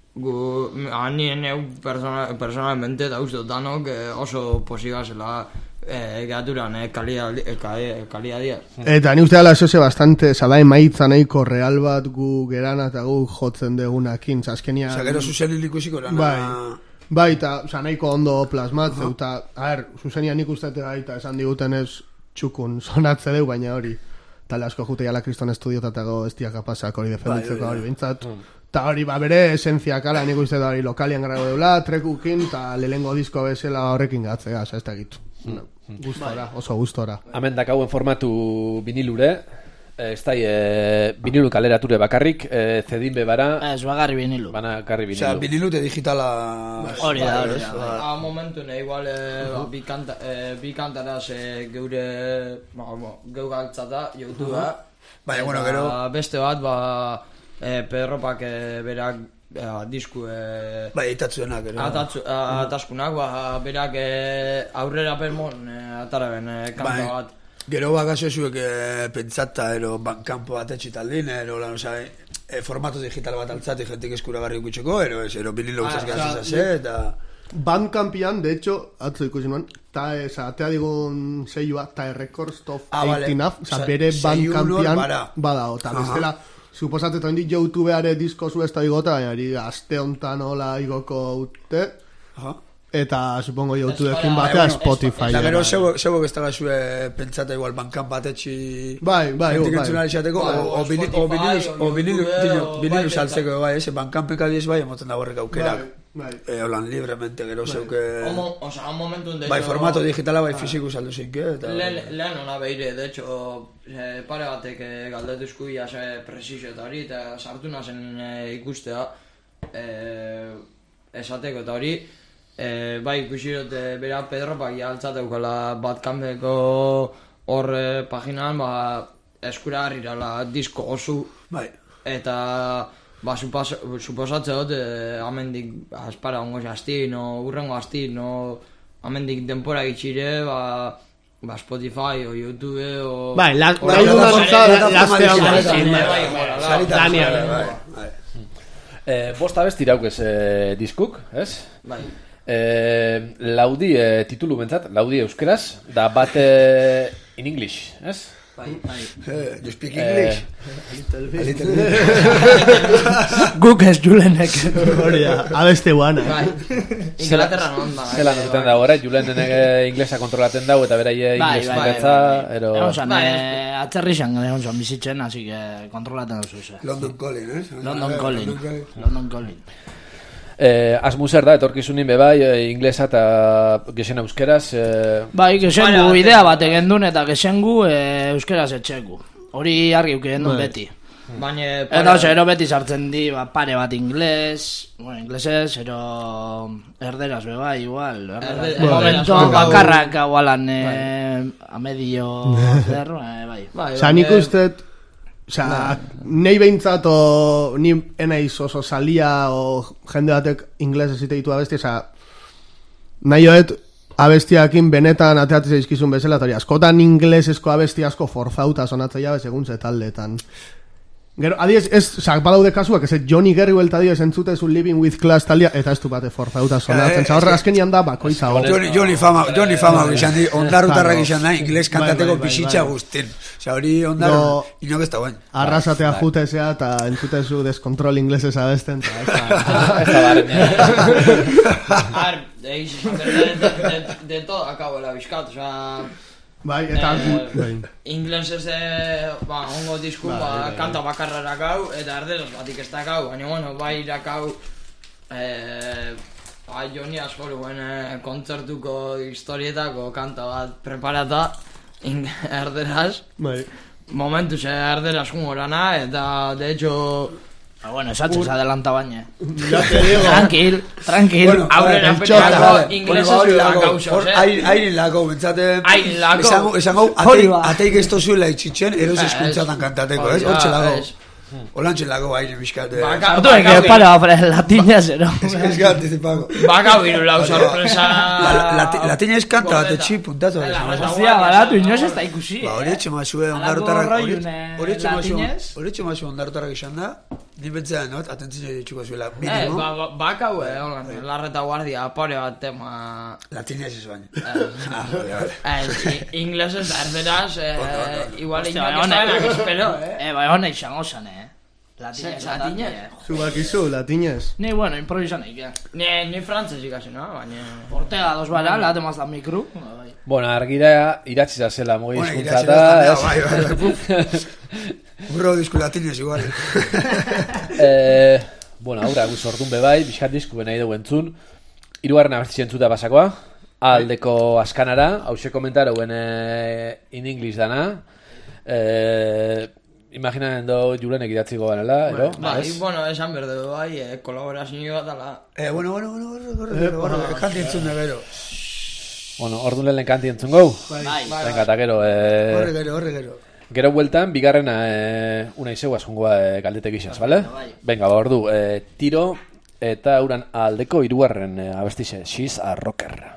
[SPEAKER 5] hanien personalmente eta uste danok oso posiba zela gaturan kalia dia.
[SPEAKER 4] Eta ni uste dala eso bastante, zala emaitza nahiko real bat gu gerana eta gu jotzen degunakin, azkenia...
[SPEAKER 2] Gero zuzen ilikusiko lana...
[SPEAKER 4] Bai, eta nahiko ondo plasmatze, eta, zuzenian nik ustete gaita, esan diguten ez txukun sonatze deu, baina hori, tale asko jute jala kriston estudiotatago ez diak apasak hori defenditzeko hori bintzat, eta hori bere esentziak ala nik uste da hori lokalian gara deula, trekukin, eta lehengo disko bezala horrekin gatzea, ez da egitu. Gustora, oso gustora.
[SPEAKER 1] Hemen dakauen formatu vinilure, ez da, vinilu kalerature bakarrik, zedin bebara...
[SPEAKER 3] Ez, bagarri vinilu.
[SPEAKER 1] Bakarri vinilu.
[SPEAKER 2] Osea, vinilute digitala...
[SPEAKER 3] Hori da.
[SPEAKER 5] Momentu igual, bi kantaraz geure... Geu galtzata, YouTubea.
[SPEAKER 2] Baina, bueno, gero...
[SPEAKER 5] Beste bat, Pedropak berak disku...
[SPEAKER 2] Bai, itatzuenak, gero.
[SPEAKER 5] Ataskunak, berak aurrera permon ataraben kanta bat.
[SPEAKER 2] Gero bakasezuek pentsata, kanpo bat etxitaldin, formato digital bat altzati jentik eskuragarri ukutxeko, vinilo guztaz gazizase, eta...
[SPEAKER 4] Bandcampian, de hecho, atzo ikusi nuen, atea digun seioa, Tae Records Top 18, bere Bandcampian badao, eta bestela, suposatzen di YouTubeare disko zu ez da igota, baina aste hontan hola igoko ute, eta supongo YouTubeekin batea Spotify.
[SPEAKER 2] Eta gero, zego bestela zue pentsata igual bankan batetxi...
[SPEAKER 4] Bai.
[SPEAKER 2] O vinilu saltzeko, bai, ese bankan pekadiez bai, emoten da horrek aukerak. Holan libremente, gero zeuke...
[SPEAKER 5] Osa, un momentu...
[SPEAKER 2] Bai, formato digitala, bai, fisiku saldu zinke.
[SPEAKER 5] Lehen hona behire, de hecho, pare batek galdetuzku ia presizio eta hori, eta sartu nazen ikustea, esateko eta hori, bai, ikusirot, bera Pedro pakia altzateukala Bandcampeko hor paginan, eskura harrirala disko osu, eta suposatze dut, amendik aspara ongo jastin, urrengo jastin, amendik denpora gitxire, Spotify o YouTube o...
[SPEAKER 4] Bai,
[SPEAKER 1] bosta besti irauk ez diskuk, ez?
[SPEAKER 5] Bai.
[SPEAKER 1] Laudi titulu bentzat, laudi euskeraz, da bat in English, ez?
[SPEAKER 2] You speak English? A little bit.
[SPEAKER 3] Guk ez Julenek.
[SPEAKER 4] Abeste guana.
[SPEAKER 5] Inglaterra non da.
[SPEAKER 1] Zelan horretan da horre, Julenek inglesa kontrolaten dau eta beraie inglesa nekatza.
[SPEAKER 3] Atzerri xan egon bizitzen, así que kontrolaten duzu.
[SPEAKER 2] London Calling, eh?
[SPEAKER 3] London Calling.
[SPEAKER 1] Asmuser da, etorkizunin bebai, inglesa eta gesen euskeraz.
[SPEAKER 3] Bai, gesengu idea bat egendun eta gesengu euskeraz etxeku. Hori argi uken duen beti. Eta ero beti sartzen di pare bat inglesez, ero erderaz bebai, igual. Momentuan bakarrak gualan amedio zer, bai.
[SPEAKER 4] Zan ikustet, nahi behintzat ni enaiz oso salia o jende batek inglesez ite ditu abesti, nahi hoet abestiakin benetan ateatzea izkizun bezala, eta askotan inglesezko abesti asko forzauta sonatzea segun ze taldetan. Gero, adiez, badaude kasuak, ez Johnny Gerri huelta dio, entzute zu Living with Class talia, eta ez du bate forzauta sonatzen, horre azkenian da bakoitza hor.
[SPEAKER 2] Johnny Fama gizan di, ondarrutarra gizan da, ingles kantateko bizitza guztin. Osa, hori ondarru, inok ez da guen.
[SPEAKER 4] Arrasatea jutezea, eta entzute zu deskontrol inglesez abesten,
[SPEAKER 1] Ez da barren.
[SPEAKER 5] De todo acabo la bizkat, osa...
[SPEAKER 4] Bai, eta
[SPEAKER 5] inglesez ongo disku, kanta bakarra erakau, eta erderaz batik ez dakau, baina bueno, bai irakau Joni askoruen kontzertuko historietako kanta bat preparata erderaz. Momentu ze erderaz jungorana, eta de hecho...
[SPEAKER 3] Bueno, esatzen se adelanta baina.
[SPEAKER 2] Ya te digo.
[SPEAKER 3] Tranquil.
[SPEAKER 5] Aurrera petxako inglesez bakausos,
[SPEAKER 2] Airin lako, bentsate... Esango, ateik ez tozuela itxitzen, eros eskuntzatan kantateko, ez? Hortxe lago. Olantxe lago airin bizkate.
[SPEAKER 3] Hortu eke para latina zero.
[SPEAKER 2] Ez que anticipako.
[SPEAKER 5] Bakau biru lau sorpresa...
[SPEAKER 2] Latina ez kanta bat etxi puntatu.
[SPEAKER 3] Hostia, balatu, inoz ez da ikusi.
[SPEAKER 2] Hori etxe mazue ondarutarrak... Hori etxe mazue ondarutarrak izan da. Ni betzean, not? Atentzio ditxuko zuela.
[SPEAKER 5] Bakau, larreta guardia, pare bat tema...
[SPEAKER 2] Latinez ez baina.
[SPEAKER 5] Inglesez, erderaz, igual inglesez, espero,
[SPEAKER 3] bai, hona izango zan, Latinez.
[SPEAKER 4] Zubakizu, latinez.
[SPEAKER 3] Ni, bueno, improvisan eik,
[SPEAKER 5] Ni frantzez ikasi, no?
[SPEAKER 3] Ortega dos bala, late maz da mikro.
[SPEAKER 1] Bueno, argira iratziza zela mogi izkuntzata.
[SPEAKER 2] Burro disku latinez igual.
[SPEAKER 1] Bueno, aurra guz ordun bebai, bizkat disku nahi dugu entzun. Hirugarren abertzi entzuta pasakoa. Aldeko askanara, hause komentaroen in English dana. Imaginaen do Julenek idatziko ganela, ero?
[SPEAKER 5] Bai, bueno, esan berde bai, kolaborazio bat ala.
[SPEAKER 2] Bueno, kanti entzun de gero.
[SPEAKER 1] Bueno, ordun lehen kanti entzun gau?
[SPEAKER 5] Bai.
[SPEAKER 1] Venga, eta gero...
[SPEAKER 2] Horre gero.
[SPEAKER 1] Gero bueltan, bigarrena una izeu askongoa galdete gixaz, bale? Venga, ordu, tiro eta uran aldeko hirugarren abestixe, She's a Rocker.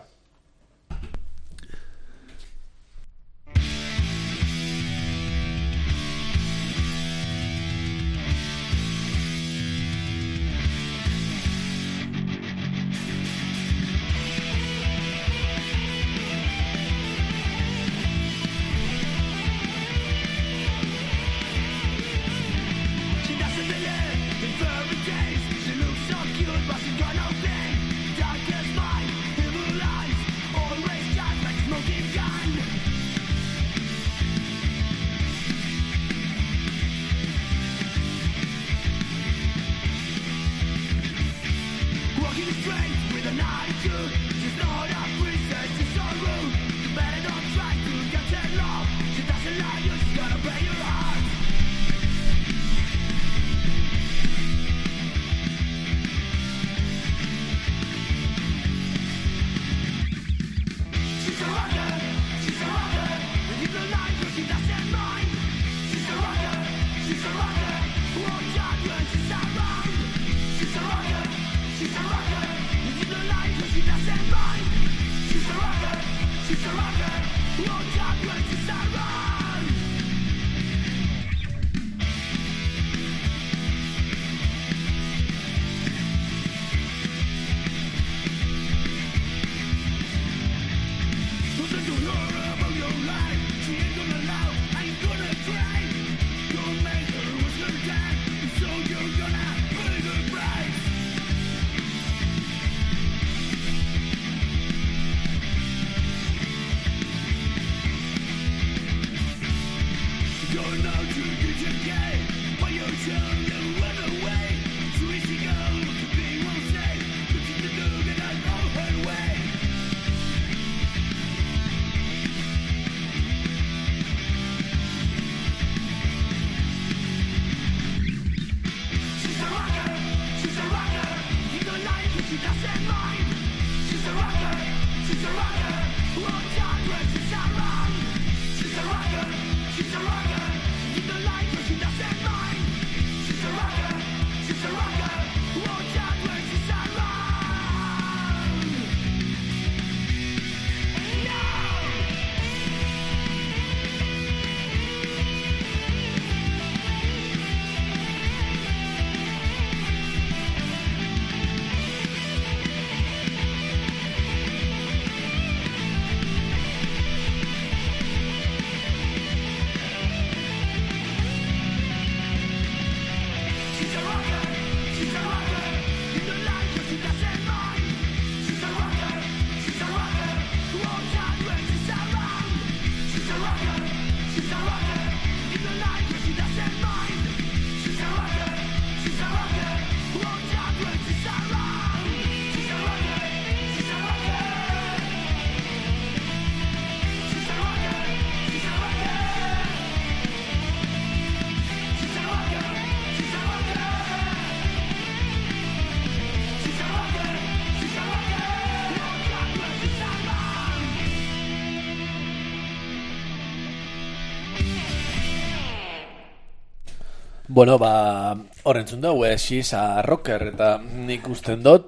[SPEAKER 1] Bueno, horrentzun dugu, Xisa Rocker, eta nik usten dut,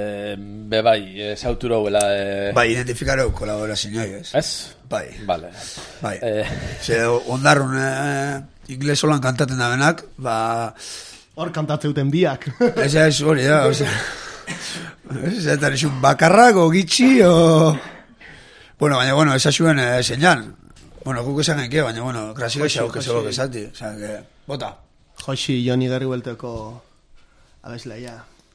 [SPEAKER 1] bai, zautura huela...
[SPEAKER 2] Bai, identifikareu kolaborazioa, ez?
[SPEAKER 1] Ez?
[SPEAKER 2] Bai.
[SPEAKER 1] Vale.
[SPEAKER 2] Bai. Ze ondarrun ingles holan kantaten da benak,
[SPEAKER 4] hor kantatzeuten biak.
[SPEAKER 2] Ez hori da, ez eta nixun bakarrak, o gitxi, o... Bueno, baina, esazuen zeinan. Bueno, guk esan genke, baina, krasik esauk ezagok esati. O sea, que, bota.
[SPEAKER 4] Josi, Joni Gerri buelteko abeslaia.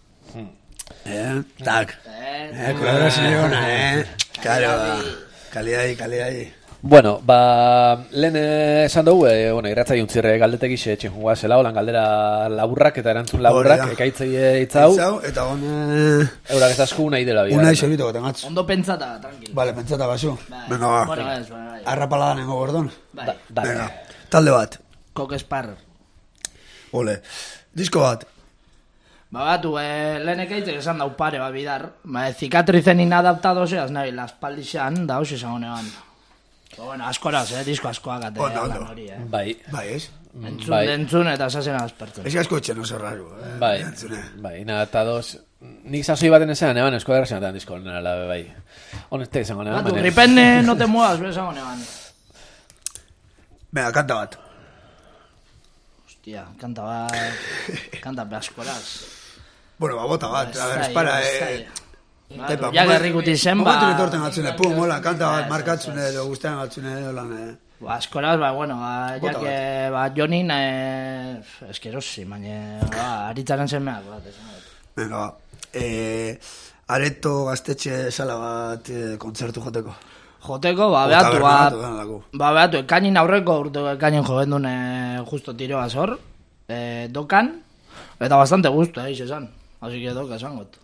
[SPEAKER 2] Tak. Kolaborazioa, Claro, kalidai.
[SPEAKER 1] Bueno, lehen esan dugu, irratza juntzirre galdetek ixe etxen jungoa zela, holan galdera laburrak eta erantzun laburrak, ekaitzei itzau.
[SPEAKER 2] Eta
[SPEAKER 1] eurak ez asku nahi dela bia.
[SPEAKER 2] Una isobito goten atz.
[SPEAKER 3] Ondo pentsata, tranquil.
[SPEAKER 2] Vale, pentsata basu. Venga, ba.
[SPEAKER 3] Bueno, ez, bai.
[SPEAKER 2] Arrapalada nengo gordon.
[SPEAKER 3] Bai.
[SPEAKER 2] Talde bat.
[SPEAKER 3] Cock Sparrer.
[SPEAKER 2] Ole. Disko bat.
[SPEAKER 3] Batu, lehen ekaitek esan dau pare bat bidar. Zikatrizen inadaptado zeaz, nahi, laspaldixan, da hoxe esan honean. Bueno, askoraz, disko askoak ate.
[SPEAKER 2] Ondo.
[SPEAKER 1] Bai,
[SPEAKER 2] ez?
[SPEAKER 3] Entzun eta esasen aspertzen.
[SPEAKER 2] Ez asko etxen oso raro.
[SPEAKER 1] Bai, inadaptados. Nik sasoi baten esan, eban, esko derra zenatan disko nela, bai. Honeste esan honean.
[SPEAKER 3] Batu, gripen no te muevas, esan honean.
[SPEAKER 2] Venga, kanta bat.
[SPEAKER 3] Hostia, kanta askoraz.
[SPEAKER 2] Bueno, bota bat, a ver, espara,
[SPEAKER 3] ja gerrikuti zen,
[SPEAKER 2] momentu netorten atzune, pum, hola, kanta bat markatzune, edo guztean atzune, holan,
[SPEAKER 3] askoraz, ja que, Jonin, eskerosi, baina, aritzaren zenmeak, bat, esan.
[SPEAKER 2] Venga, Areto gaztetxe sala bat kontzertu joteko.
[SPEAKER 3] Behatu, ekainin aurreko urteko ekainin jovendun justo tiroa zor, dokan, eta bastante gusto, esan, así que doka esan got.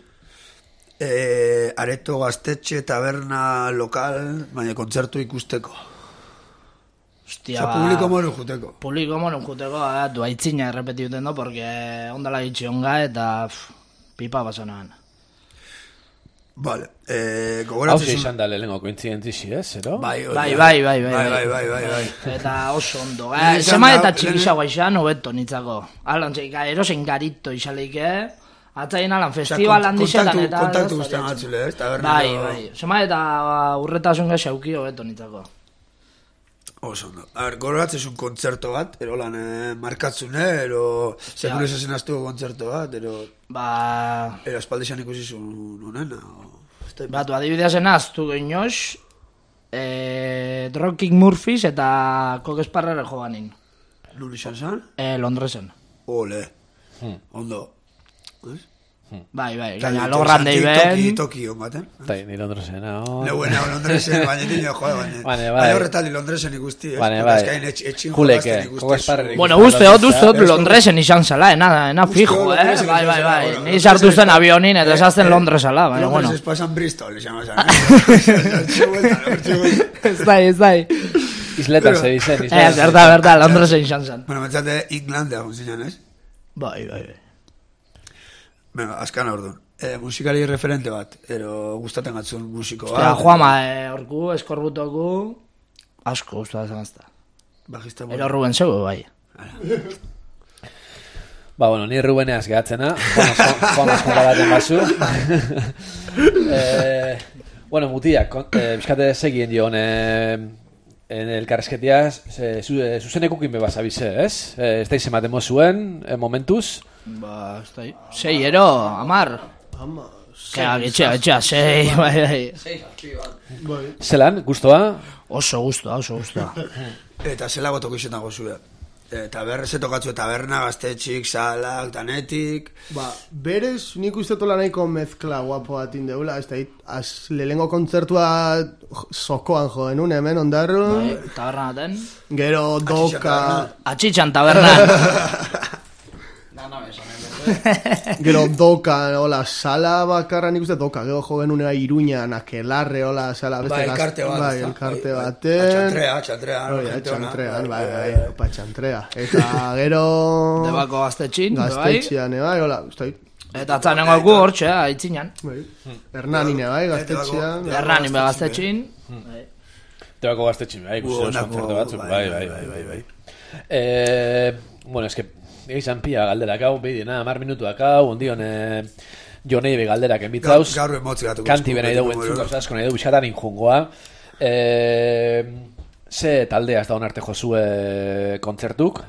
[SPEAKER 2] Areto gaztetxe taberna lokal, baina kontzertu ikusteko.
[SPEAKER 3] Hostia,
[SPEAKER 2] publiko moru juteko.
[SPEAKER 3] Publiko moru juteko, du aitzina errepeti duten do, porque ondala gitxi onga eta pipa basonan.
[SPEAKER 2] Vale,
[SPEAKER 1] Hau
[SPEAKER 2] gogoratzen
[SPEAKER 1] izan da lehenengo kointzidentzi, ez, ero?
[SPEAKER 3] Bai.
[SPEAKER 2] Bai.
[SPEAKER 3] Eta oso ondo.
[SPEAKER 2] Izan
[SPEAKER 3] Zema
[SPEAKER 2] da,
[SPEAKER 3] eta txikisagoa izan, hobeto nitzako. Alan, erosen garito izaleik, Atzaien alan, festivalan dizetan eta...
[SPEAKER 2] Kontaktu guztian atzule, ez?
[SPEAKER 3] Bai. Zema eta urretasun gaxauki hobeto nitzako.
[SPEAKER 2] Oso ondo. A ver, gogoratzen kontzerto bat, erolan markatzune, ero... Sekulez ezen aztu kontzerto bat, ero... Ero espaldizan ikusi zuen honena,
[SPEAKER 3] Batu, adibideazen aztu geinoz, Dropkick Murphys eta Kokesparrere jo banin.
[SPEAKER 2] Nun izan zan?
[SPEAKER 3] Londresen.
[SPEAKER 2] Ole. Ondo.
[SPEAKER 3] Bai, gaina logran deiben.
[SPEAKER 2] Toki hon baten.
[SPEAKER 1] Tai, ni Londresen, no?
[SPEAKER 2] Neuen, Londresen, baina nino, joder, baina.
[SPEAKER 1] Bai.
[SPEAKER 2] Horretali Londresen ikusti, ez?
[SPEAKER 1] Bai.
[SPEAKER 2] Etxin
[SPEAKER 1] Juleke,
[SPEAKER 2] jolazten ikusti.
[SPEAKER 1] Kokesparrere
[SPEAKER 3] Bueno, dut Londresen izan zela, ena fijo, Bai. Ni sartu zen avionin eta esazten Londresala, baina, bueno.
[SPEAKER 2] Londres pasan Bristol, izan zan.
[SPEAKER 3] Ez dai.
[SPEAKER 1] Isletan se dizen.
[SPEAKER 3] Berda, Londresen izan zen.
[SPEAKER 2] Bueno, mentzate Inglandia, zinan, ez?
[SPEAKER 3] Bai.
[SPEAKER 2] Venga, azkan orduan. Musikari referente bat, ero gustaten gatzun musiko bat.
[SPEAKER 3] Ostia, Juama, orku, eskorbutoku, asko gustatzen azta.
[SPEAKER 2] Bajista
[SPEAKER 3] Ero Ruben Sego, bai.
[SPEAKER 1] Ba, bueno, ni Rubeneaz gehatzena, Juan Azkonga baten basu. Bueno, mutiak, bizkate segien dion elkarrezketiaz, zuzenekukin beba zabize, ez? Ez da izen batemo zuen, momentuz.
[SPEAKER 3] Ba, ez da, 6 ero, 10. Etxea, 6, bai.
[SPEAKER 1] Zelan, gustoa?
[SPEAKER 3] Oso gustoa.
[SPEAKER 2] Eta zela gotoko izetan gozue. Eta zetokatzu taberna, gaztetxik, salak, danetik.
[SPEAKER 4] Ba, berez nik uste tola nahiko mezkla guapo bat indeula, ez da, lehengo kontzertua sokoan joen un, hemen, ondarru.
[SPEAKER 3] Bai, tabernaten.
[SPEAKER 4] Gero doka...
[SPEAKER 3] Atxitxan tabernan.
[SPEAKER 4] Gero doka, hola, sala bakarra nik uste doka, gero jo genunera Iruñan, Akelarre, hola, sala beste
[SPEAKER 2] elkarte bat.
[SPEAKER 4] Bai, elkarte baten.
[SPEAKER 2] Txantrea.
[SPEAKER 4] Bai, txantrea. Eta gero...
[SPEAKER 3] Debako gaztetxin,
[SPEAKER 4] gaztetxian, bai, hola, uste.
[SPEAKER 3] Eta atzanengo gu hortxe, aitzinan.
[SPEAKER 4] Hernanine, bai, gaztetxian.
[SPEAKER 3] Hernanin be gaztetxin.
[SPEAKER 1] Debako gaztetxin, bai, guzti kontzertu batzuk, bai. Bueno, es que... Izan pia galderak hau, behidina, 10 minutuak hau, ondion jonei be galderak enbitzauz.
[SPEAKER 2] Gaur emotzi gatu.
[SPEAKER 1] Kanti bena idau entzun, gauza asko nahi du, bisatan injungoa. Ze taldea ez da honarte jozue kontzertuk?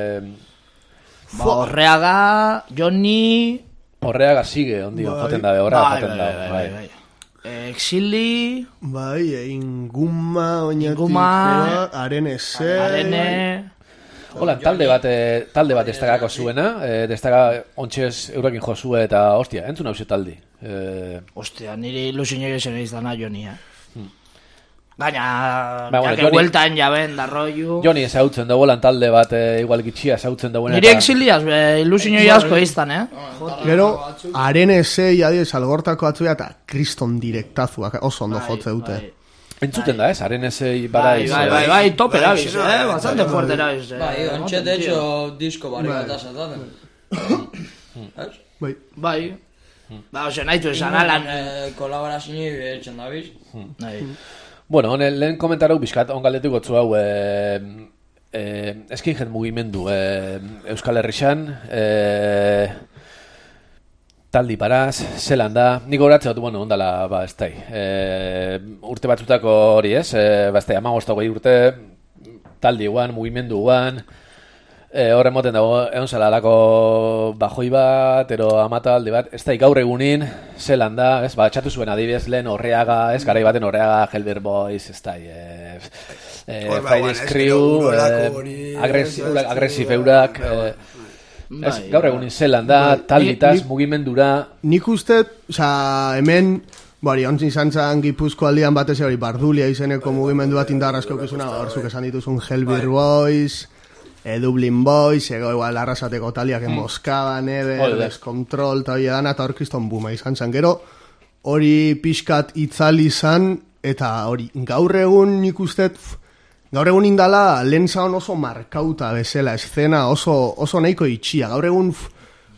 [SPEAKER 3] Horreaga, Joni...
[SPEAKER 1] Horreaga sigue, ondion, joten dabe, horreaga joten dabe.
[SPEAKER 3] Bai. Exili...
[SPEAKER 4] Bai, Inguma, oinatik, Arene...
[SPEAKER 1] Hola, talde bat destagako zuena, destaga ontxez eurekin jozue eta, hostia, entzun hauze taldi.
[SPEAKER 3] Hostia, niri ilusinio esan izan Joni, Gaina,
[SPEAKER 1] Joni,
[SPEAKER 3] hueltan jaben, darroiu...
[SPEAKER 1] Joni ezautzen dagoelan talde bat, igual gitxia ezautzen dagoen...
[SPEAKER 3] Niri exiliaz, ilusinio asko izan,
[SPEAKER 4] Gero, Arene zei, adiez, algortako atzuia eta kriston direktazuak, oso ondo jotze dute.
[SPEAKER 1] Entzuten da, Arenesei baraiz.
[SPEAKER 3] Bai, top erabiz, bastante fuerte erabiz.
[SPEAKER 5] Bai, ontxe, de hecho, disko barri bat azataten.
[SPEAKER 3] Bai. Ba, ose, nahitu esan alan...
[SPEAKER 5] Kolaborazini etxen dabiz.
[SPEAKER 1] Bueno, lehen komentarau bizkat, ongaldetu gotzu hau, skinhead mugimendu Euskal Herrixan, taldi paraz, zelan da, nik horatze dut, bueno, ondala, ba, ez da, urte batzutako hori ez, ba, ez da, 15 urte, taldi guan, mugimendu guan, horren moten dago, egon zela alako bajoi bat, ero amataldi bat, ez da, gaur egunin, zelan da, ez, ba, txatu zuen adibidez lehen Horreaga, ez, garai baten Horreaga, Helber Boys, ez da, Fridays Crew, Aggressive eurak, gaur egunin zelan da, talditaz, mugimendura...
[SPEAKER 4] Nik uste, hemen, ontzin izan zan Gipuzko aldian batez hori Bardulia izeneko mugimendu bat indarrazko eukizuna, horzuk esan dituzun Helber Boys, Dublin Boys, igual arrasateko taliak Moskaba, Never, Descontrol, eta hori edan, eta hor kriston buma izan zan. Gero, hori pixkat itzali izan, eta hori gaur egun nik uste... Gaur egun indala, lehen zaun oso markauta bezala, eszena oso nahiko itxia. Gaur egun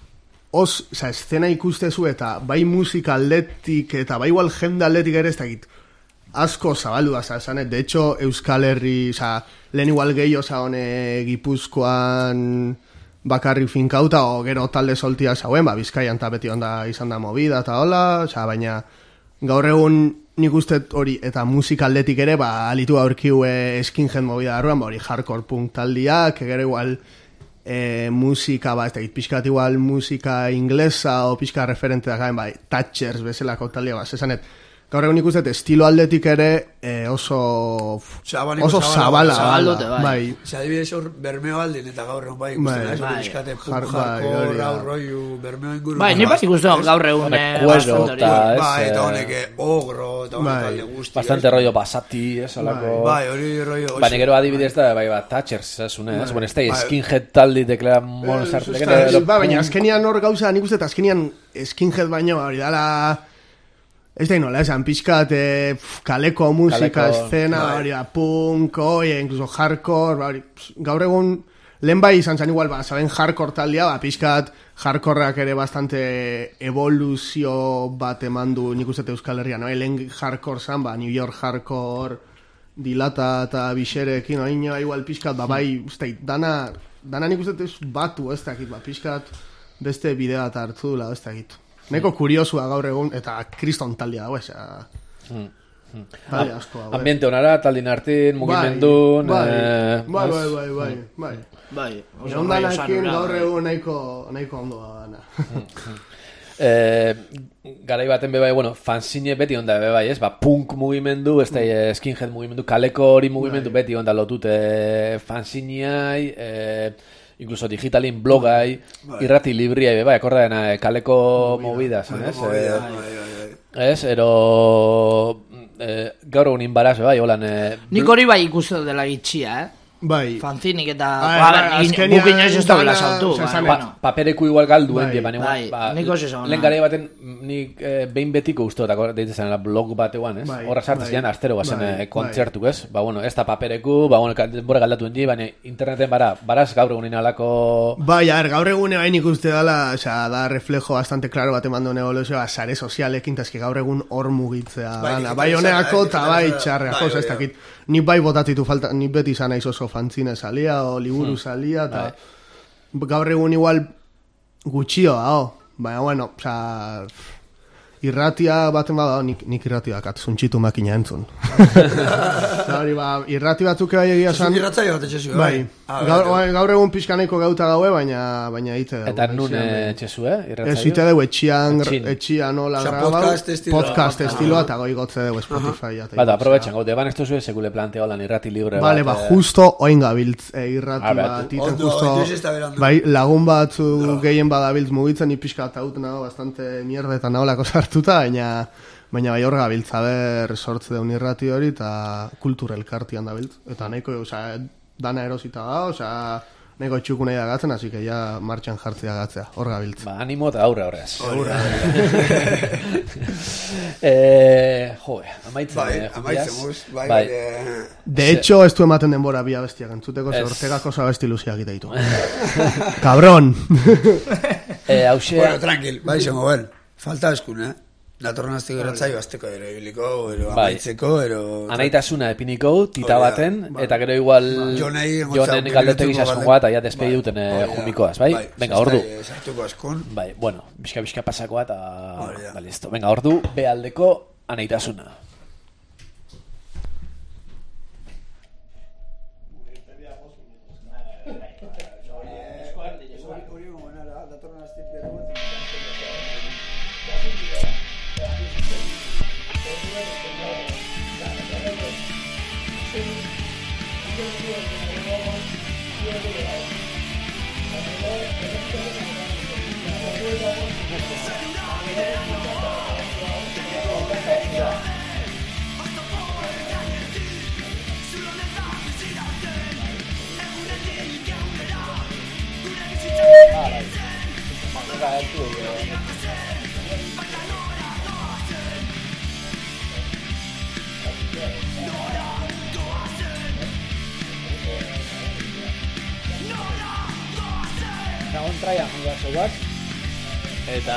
[SPEAKER 4] eszena ikustezu eta bai musika aldetik eta bai igual jende aldetik ere ez dakit asko zabaldu da, zanet, de hecho Euskal Herri, lehen igual gehiago hone Gipuzkoan bakarri finkauta, o gero talde soltia zauen, Bizkaian eta beti onda izan da movida eta hola, baina gaur egun nik uste hori eta musika aldetik ere, alitu aurkiu skinhead movida darruan, hori hardcore punk taldiak, gero igual musika, ez da, pixkat igual musika inglesa o pixka referente da gain, Thatchers bezalako taldia, esanet, gaur egun ikusten estilo aldetik ere oso zabala.
[SPEAKER 3] Zabaldote, bai.
[SPEAKER 2] Adibidez hor Bermeo aldin eta gaur egun bai ikusten, ez hori pixkate punk hardcore, roiu, Bermeo inguru.
[SPEAKER 3] Bai, nire bat ikusten gaur egun
[SPEAKER 1] bastante hori.
[SPEAKER 2] Bai, eta honek ogro, eta honek talde guzti.
[SPEAKER 1] Bastante rollo basati, alako.
[SPEAKER 2] Bai, hori rollo.
[SPEAKER 1] Baina gero adibidez da, Thatchers, ez bueno, ez da, skinhead taldi deklara mono sartu.
[SPEAKER 4] Baina azkenian hor gauza, nik uste, azkenian skinhead baino, hori dala... Ez da inola, esan pixkat kaleko musika, eszena, punk, incluso hardcore, gaur egun, lehen bai izan zen igual, zaben hardcore taldea, pixkat hardcoreak ere bastante evoluzio bat eman du nik uste Euskal Herria, lehen hardcore zan, New York hardcore, Dilata eta Bixerekin, igual pixkat, bai, dana nik uste batu, ez dakit, pixkat beste bidea eta hartu dula, ez dakit. Neko kuriosua gaur egun, eta kriston taldia dago, talde asko dago.
[SPEAKER 1] Ambiente honara, taldin hartin, mugimendun...
[SPEAKER 4] Bai. Ondanakin gaur egun nahiko ondoa gana.
[SPEAKER 1] Garai baten bebai, fanzine beti onda bebai, ez? Punk mugimendu, ez da, skinhead mugimendu, kaleko hori mugimendu beti onda lotute fanzineai... incluso digitalin blogai, irrati libriai, akorda dena, kaleko movida, ¿sabes? Ez, ero... gaur egun inbaraz, holan...
[SPEAKER 3] Nik hori bai ikusten dela gitxia,
[SPEAKER 4] Bai.
[SPEAKER 3] Fanzinik eta... Guk inoiz ez da bela saltu.
[SPEAKER 1] Papereku igual galduen,
[SPEAKER 3] nik oso esan.
[SPEAKER 1] Lehen gara baten, nik behin betiko uste, deitzen blog bat eguan, ez? Horra sartzen zian, astero bazen kontzertuk, ez? Ez da papereku, bora galdatuen di, baina interneten baraz gaur egunin alako...
[SPEAKER 4] Bai, gaur egun ebain ikuste dala, da reflejo bastante klaro bat eman duen evoluzioa, sare sozialekin, tazki gaur egun hor mugitzea. Bai honeako eta bai txarreako, ez dakit. Ni bai botatitu falta, ni beti izan aiz oso fanzine salia o liburu salia, eta gaur egun igual gutxio, baina, irratia baten bada, nik irratia kat, zuntxitu makina entzun. Irrati batzuk bai egia san...
[SPEAKER 2] Irratzaio bat etxezu,
[SPEAKER 4] bai. Gaur egun pixkaneko gauta gaue, baina hitze dugu.
[SPEAKER 1] Eta nun etxezu,
[SPEAKER 4] Ez hitze dugu etxian hola grabau, podcast estiloa, eta goi gotze dugu Spotify.
[SPEAKER 1] Bata, aprobetxan, gaute, ban esto zuen sekule plantea holan irrati libre bat.
[SPEAKER 4] Bale, justo oin gabiltz irrati bat, iten justo lagun batzu gehien badabiltz mugitzen, ipixka eta haut nago, bastante mierdetan naholako sartuta, baina bai hor gabiltza ber sortze deun irrati hori eta kultur elkartian dabiltz. Eta nahiko, dana erosita da, nahiko txuku nahi dagatzen, hasi que ja martxan jartzea gatzea, hor gabiltz.
[SPEAKER 1] Animo eta aurre horrez. Amaitzen.
[SPEAKER 2] Bai.
[SPEAKER 4] De hecho, ez du ematen denbora bi abestiak entzuteko, Ortegako abesti luziak ita ditu. Cabron!
[SPEAKER 2] Bueno, tranquil, bai zengo ben. Falta eskun, Datorren azteko eratzaio azteko ero ibiliko, ero amaitzeko, ero...
[SPEAKER 1] Anaitasuna epiniko, tita baten, eta gero igual... Jonen galdete gizasongoa, eta ja despedi duten jumikoaz, bai? Venga, ordu. Bai, bueno, bizka pasakoa, eta... listo. Venga, ordu, behaldeko anaitasuna. Traian, Eta...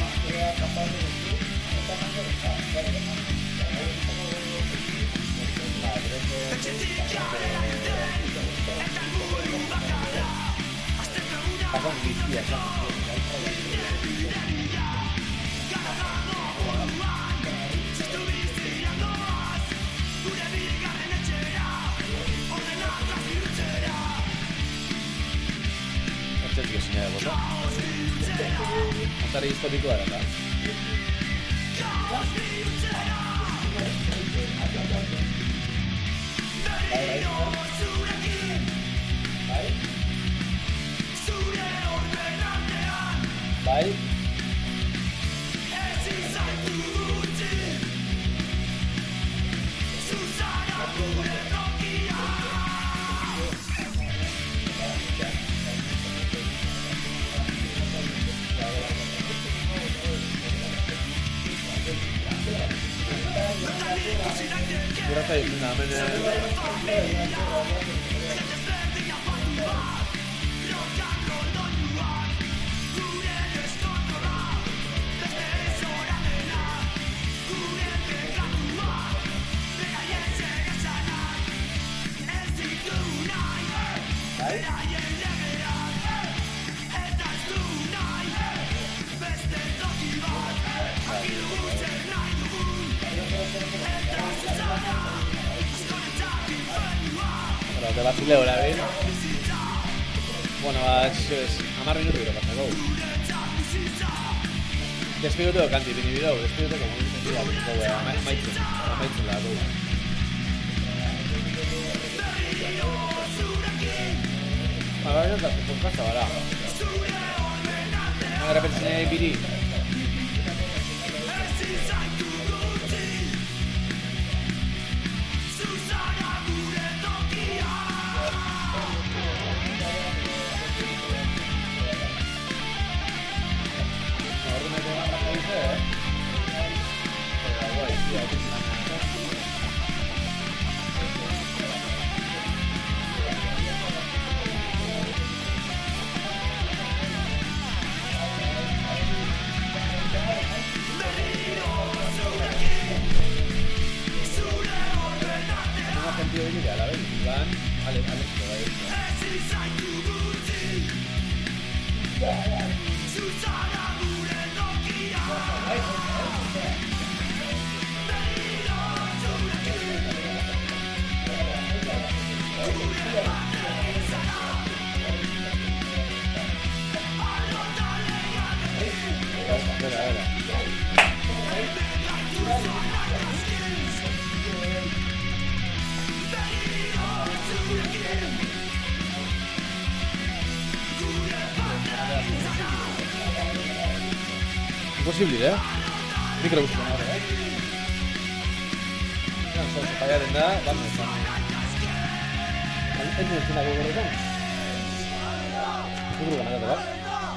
[SPEAKER 1] Ertzetik ezin ere bota. Antari historikoa da. Bai. Gurata izuna, hemen... de Basileo la vez. Bueno, es amar minuto pero pasa gol. Despido todo canti bini bidau, despido todo como dice la maitu la gol. Ahora no te por casa ahora. Ahora pensé en biri. Imposible, mikro guzti gana horre, paiaren da, vamos. Ez nire zena gogorretan? Ez gure gana bat?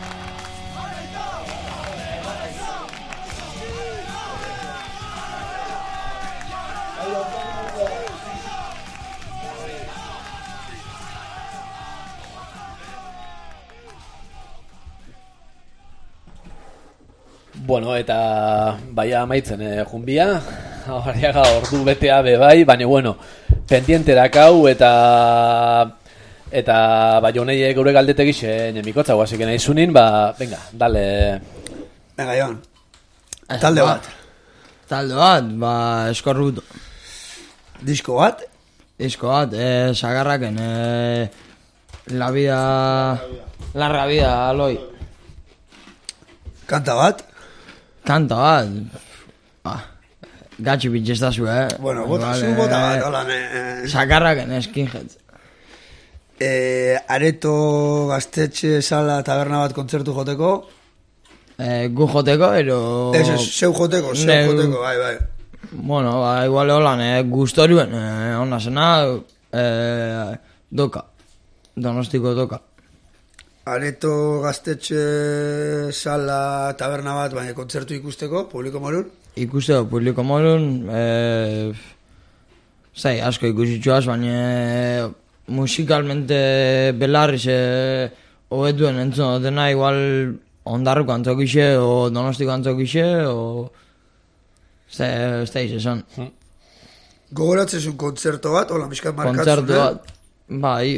[SPEAKER 1] Bueno, eta baia amaitzen junbia, horriaga ordu betea bebai, baina bueno, pendiente dakau eta baionei geure galdetegi zen emikotza guazik nahi zunin, venga, dale.
[SPEAKER 2] Venga, Joan, talde bat.
[SPEAKER 5] Talde bat, eskorruto.
[SPEAKER 2] Disko bat?
[SPEAKER 5] Disko bat, sagarraken, la rabia, aloi.
[SPEAKER 2] Kanta bat?
[SPEAKER 5] Kanta bat, gatsi bitxestazu,
[SPEAKER 2] Bueno, bota bat, hola,
[SPEAKER 5] sakarraken skinhead.
[SPEAKER 2] Areto gaztetxe sala taberna bat kontzertu joteko?
[SPEAKER 5] Gu joteko, ero...
[SPEAKER 2] Ez, zeu joteko, bai.
[SPEAKER 5] Bueno, igual holan, gustoruen, ona zena, doka, Donostiko doka.
[SPEAKER 2] Areto gaztetxe sala taberna bat, baina kontzertu ikusteko, publiko morun?
[SPEAKER 5] Ikusteko, publiko morun, asko ikusitxuaz, baina musikalmente belarriz hobetuen entzun dutena, igual Ondarruko antzokixe, o Donostiko antzokixe, o... Ez da izan.
[SPEAKER 2] Gogoratzezun kontzerto bat, hola, miskat markatzen,
[SPEAKER 5] Kontzertu bat, bai,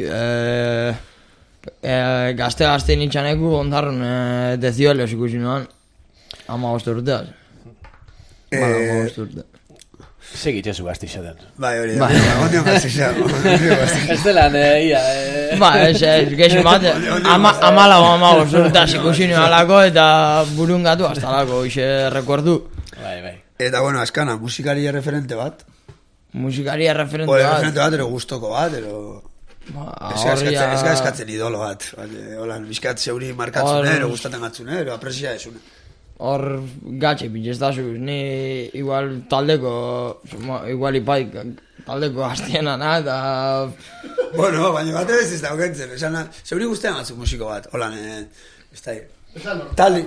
[SPEAKER 5] gazte nintxaneku ondarrun Decibelios ikusi nuan, 15 urteaz. Bada, 15 urte.
[SPEAKER 1] Segitzezu gazti xaten.
[SPEAKER 2] Bai, hori da, ondion gazti xaten.
[SPEAKER 1] Ez delan, ia...
[SPEAKER 5] Ba, geixen bat, 15 urteaz ikusi nualako eta burungatu astalako, ixe rekuerdu.
[SPEAKER 1] Bai.
[SPEAKER 2] Eta, bueno, askana, musikari referente bat.
[SPEAKER 5] Musikari referente
[SPEAKER 2] Oye,
[SPEAKER 5] bat.
[SPEAKER 2] referente bat, ero gustoko bat, ero... Ez gaizkatzen idolo bat. Hola, bizkat zeuri markatzen, ero gustaten gatzun, ero apresia esune.
[SPEAKER 5] Hor gatxe pitxestazuz, ni igual taldeko, igual ipai taldeko gaztienana eta...
[SPEAKER 2] Bueno, baina bat ez da okentzen, zeuri guztean gatzun musiko bat, hola, ez da... Taldi.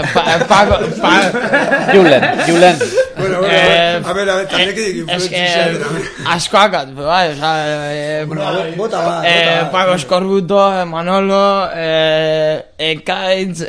[SPEAKER 1] Julen.
[SPEAKER 2] Bueno, a ver, taldekidik influentzia.
[SPEAKER 5] Askoakat, bai, oza...
[SPEAKER 2] Bota bat.
[SPEAKER 5] Paco Escorbuto, Manolo, Ekaitz,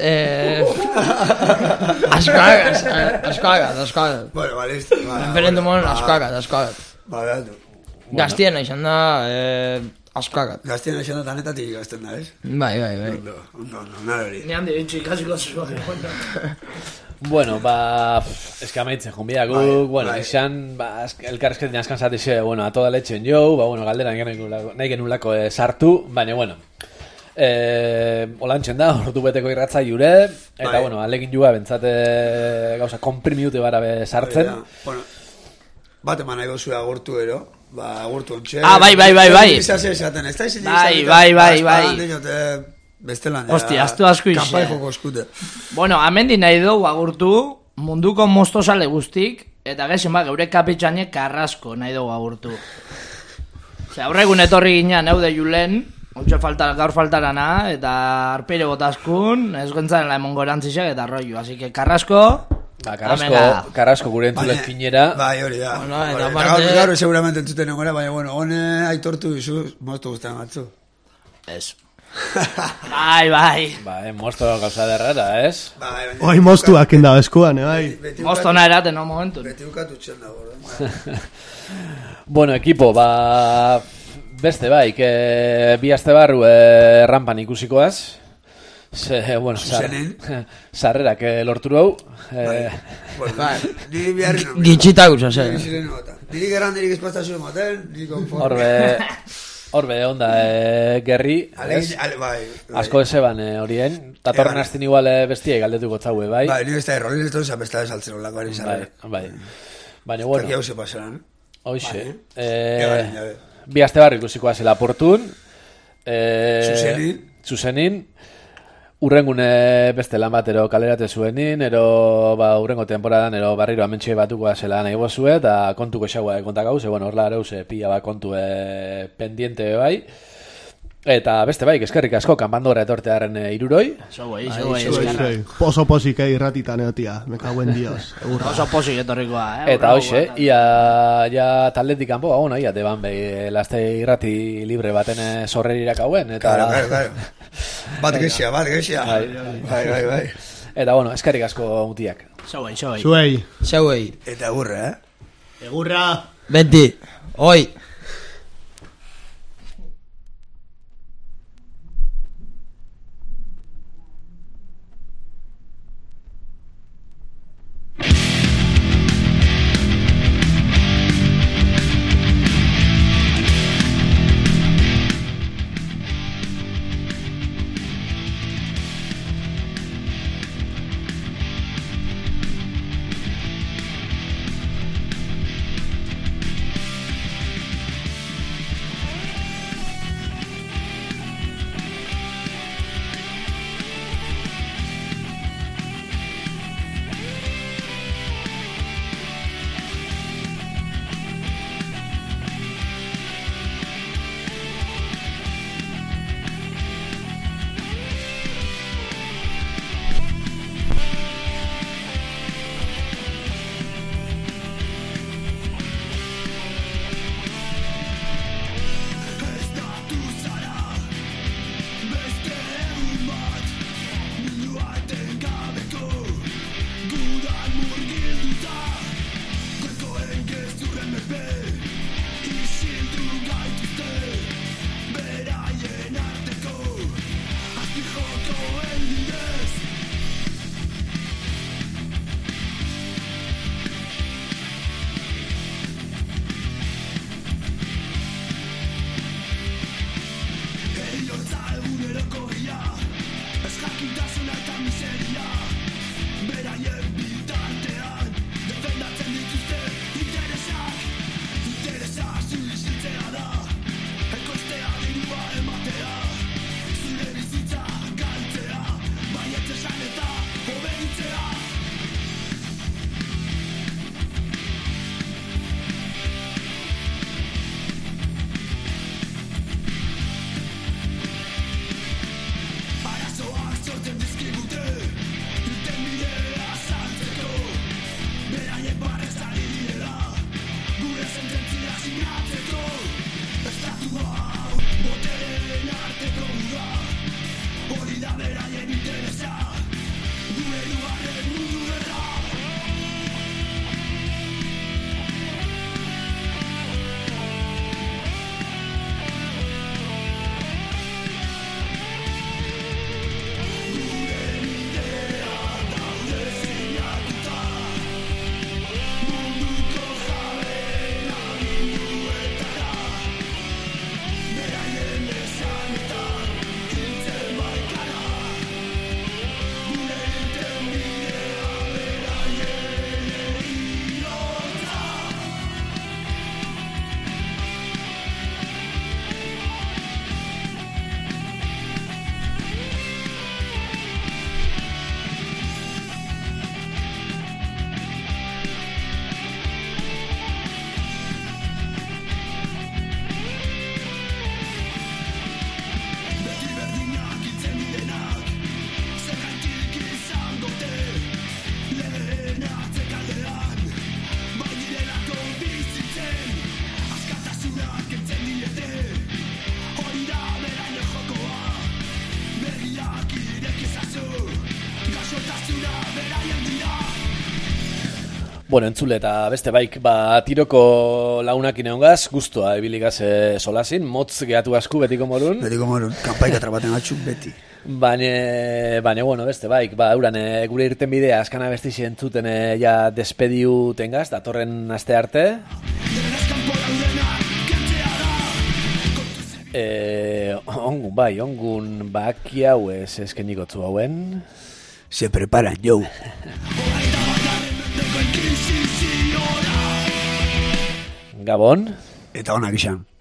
[SPEAKER 5] askoakat.
[SPEAKER 2] Bueno, vale, listo.
[SPEAKER 5] Referendu monen askoakat.
[SPEAKER 2] Vale, alto.
[SPEAKER 5] Gaztiena izan da, askoakat.
[SPEAKER 2] Gaztiena izan da tanetatik gazten da, ez?
[SPEAKER 5] Bai.
[SPEAKER 2] Ondo, nara hori.
[SPEAKER 3] Ni handi bitxi ikasiko zuen.
[SPEAKER 1] Bueno, eske amaitzen junbiak guk, bueno, izan, elkarrezketin askan zatixe, bueno, a toda leche en jou, bueno, galdera nahi genulako sartu, baina, bueno, olantxen da, ordu beteko irratza jure, eta, bueno, alegin jua bentsate gauza komprimiute barabe sartzen.
[SPEAKER 2] Bueno, bat eman nahi gozua agurtu ero, agurtu ontxe.
[SPEAKER 3] Bai.
[SPEAKER 2] Izazia esaten, ez da izin
[SPEAKER 3] Bai.
[SPEAKER 2] Bestelan,
[SPEAKER 3] Hostia, aztu asko ixe.
[SPEAKER 2] Kampai joko eskute.
[SPEAKER 3] Bueno, amendi nahi dugu agurtu, munduko mostosale guztik, eta gexen geure kapitxanek Carrasco nahi dugu agurtu. Aurregun etorri ginean, eude Julen, gaur faltarana, eta arpeire botazkun, ez gontzaren la emongo erantzisek, eta rollo. Así que Carrasco...
[SPEAKER 1] Carrasco gure entzulez finera.
[SPEAKER 2] Bai, hori da.
[SPEAKER 5] Eta parte...
[SPEAKER 2] Gaur seguramente entzuten egora, baina, bueno, hone aitortu dizu, moztu guztan batzu.
[SPEAKER 3] Ez. Bai.
[SPEAKER 1] Mosto gauza derrara, ez?
[SPEAKER 4] Oi, mostuak inda eskuan, bai.
[SPEAKER 3] Mostona eraten, no momentu.
[SPEAKER 2] Beti ukatu txen dago,
[SPEAKER 1] Bueno, ekipo, beste bi aste barru rampan ikusikoaz. Bueno, sarrerak lorturu hau.
[SPEAKER 2] Niri biharri nomi.
[SPEAKER 5] Gitxita gutza,
[SPEAKER 2] Niri gerran dirik espaztazio motel, niri konforme.
[SPEAKER 1] Horbe, onda, gerri, asko ezeban horien, tatorren hastin igual bestiek galdetuko tzaue, bai?
[SPEAKER 2] Bai, nire ez da errolin ez da besta desaltzen olako ari zara.
[SPEAKER 1] Bai. Baina, bueno.
[SPEAKER 2] Taki hau ze pasaran.
[SPEAKER 1] Hoxe. Bi aste barri ikusikoa zela portun. Zuzenin. Urrengune beste lan bat ero kalerate zuenin, ero urrengo temporadan ero barriro amentxe batukoa zela nahi bozue, eta kontuko esagoa kontak hau, bueno, horla arauze pila bat kontu pendiente bai. Eta beste bai, eskerrik asko, kanpandora etortearen iruroi.
[SPEAKER 3] Zogoi,
[SPEAKER 4] Oso posik irratitan eotia, me caguen dios.
[SPEAKER 3] Oso posik etorrikoa,
[SPEAKER 1] Eta hoxe, ia taldetik kanpo, bueno, ia deban behi laste irrati libre baten sorrerirak hauen, eta...
[SPEAKER 2] Claro. Bat gexia. Bai.
[SPEAKER 1] Eta, bueno, eskerrik asko mutiak.
[SPEAKER 3] Zogoi.
[SPEAKER 2] Eta egurra,
[SPEAKER 4] Egurra.
[SPEAKER 5] Beti, oi.
[SPEAKER 1] Bueno, entzule eta beste baik, tiroko launakin egongaz, guztua ebiligaz solasin, motz gehatu asku betiko morun.
[SPEAKER 2] Betiko morun, kanpaika trabaten atxuk beti.
[SPEAKER 1] Baina, bueno, beste baik, euran gure irten bidea askana bestixi entzuten ja despediu tengaz, datorren aste arte. Ongun baki hau eskenikotzu hauen.
[SPEAKER 2] Se preparan, jo.
[SPEAKER 1] Gabon.
[SPEAKER 2] Eta onak izan.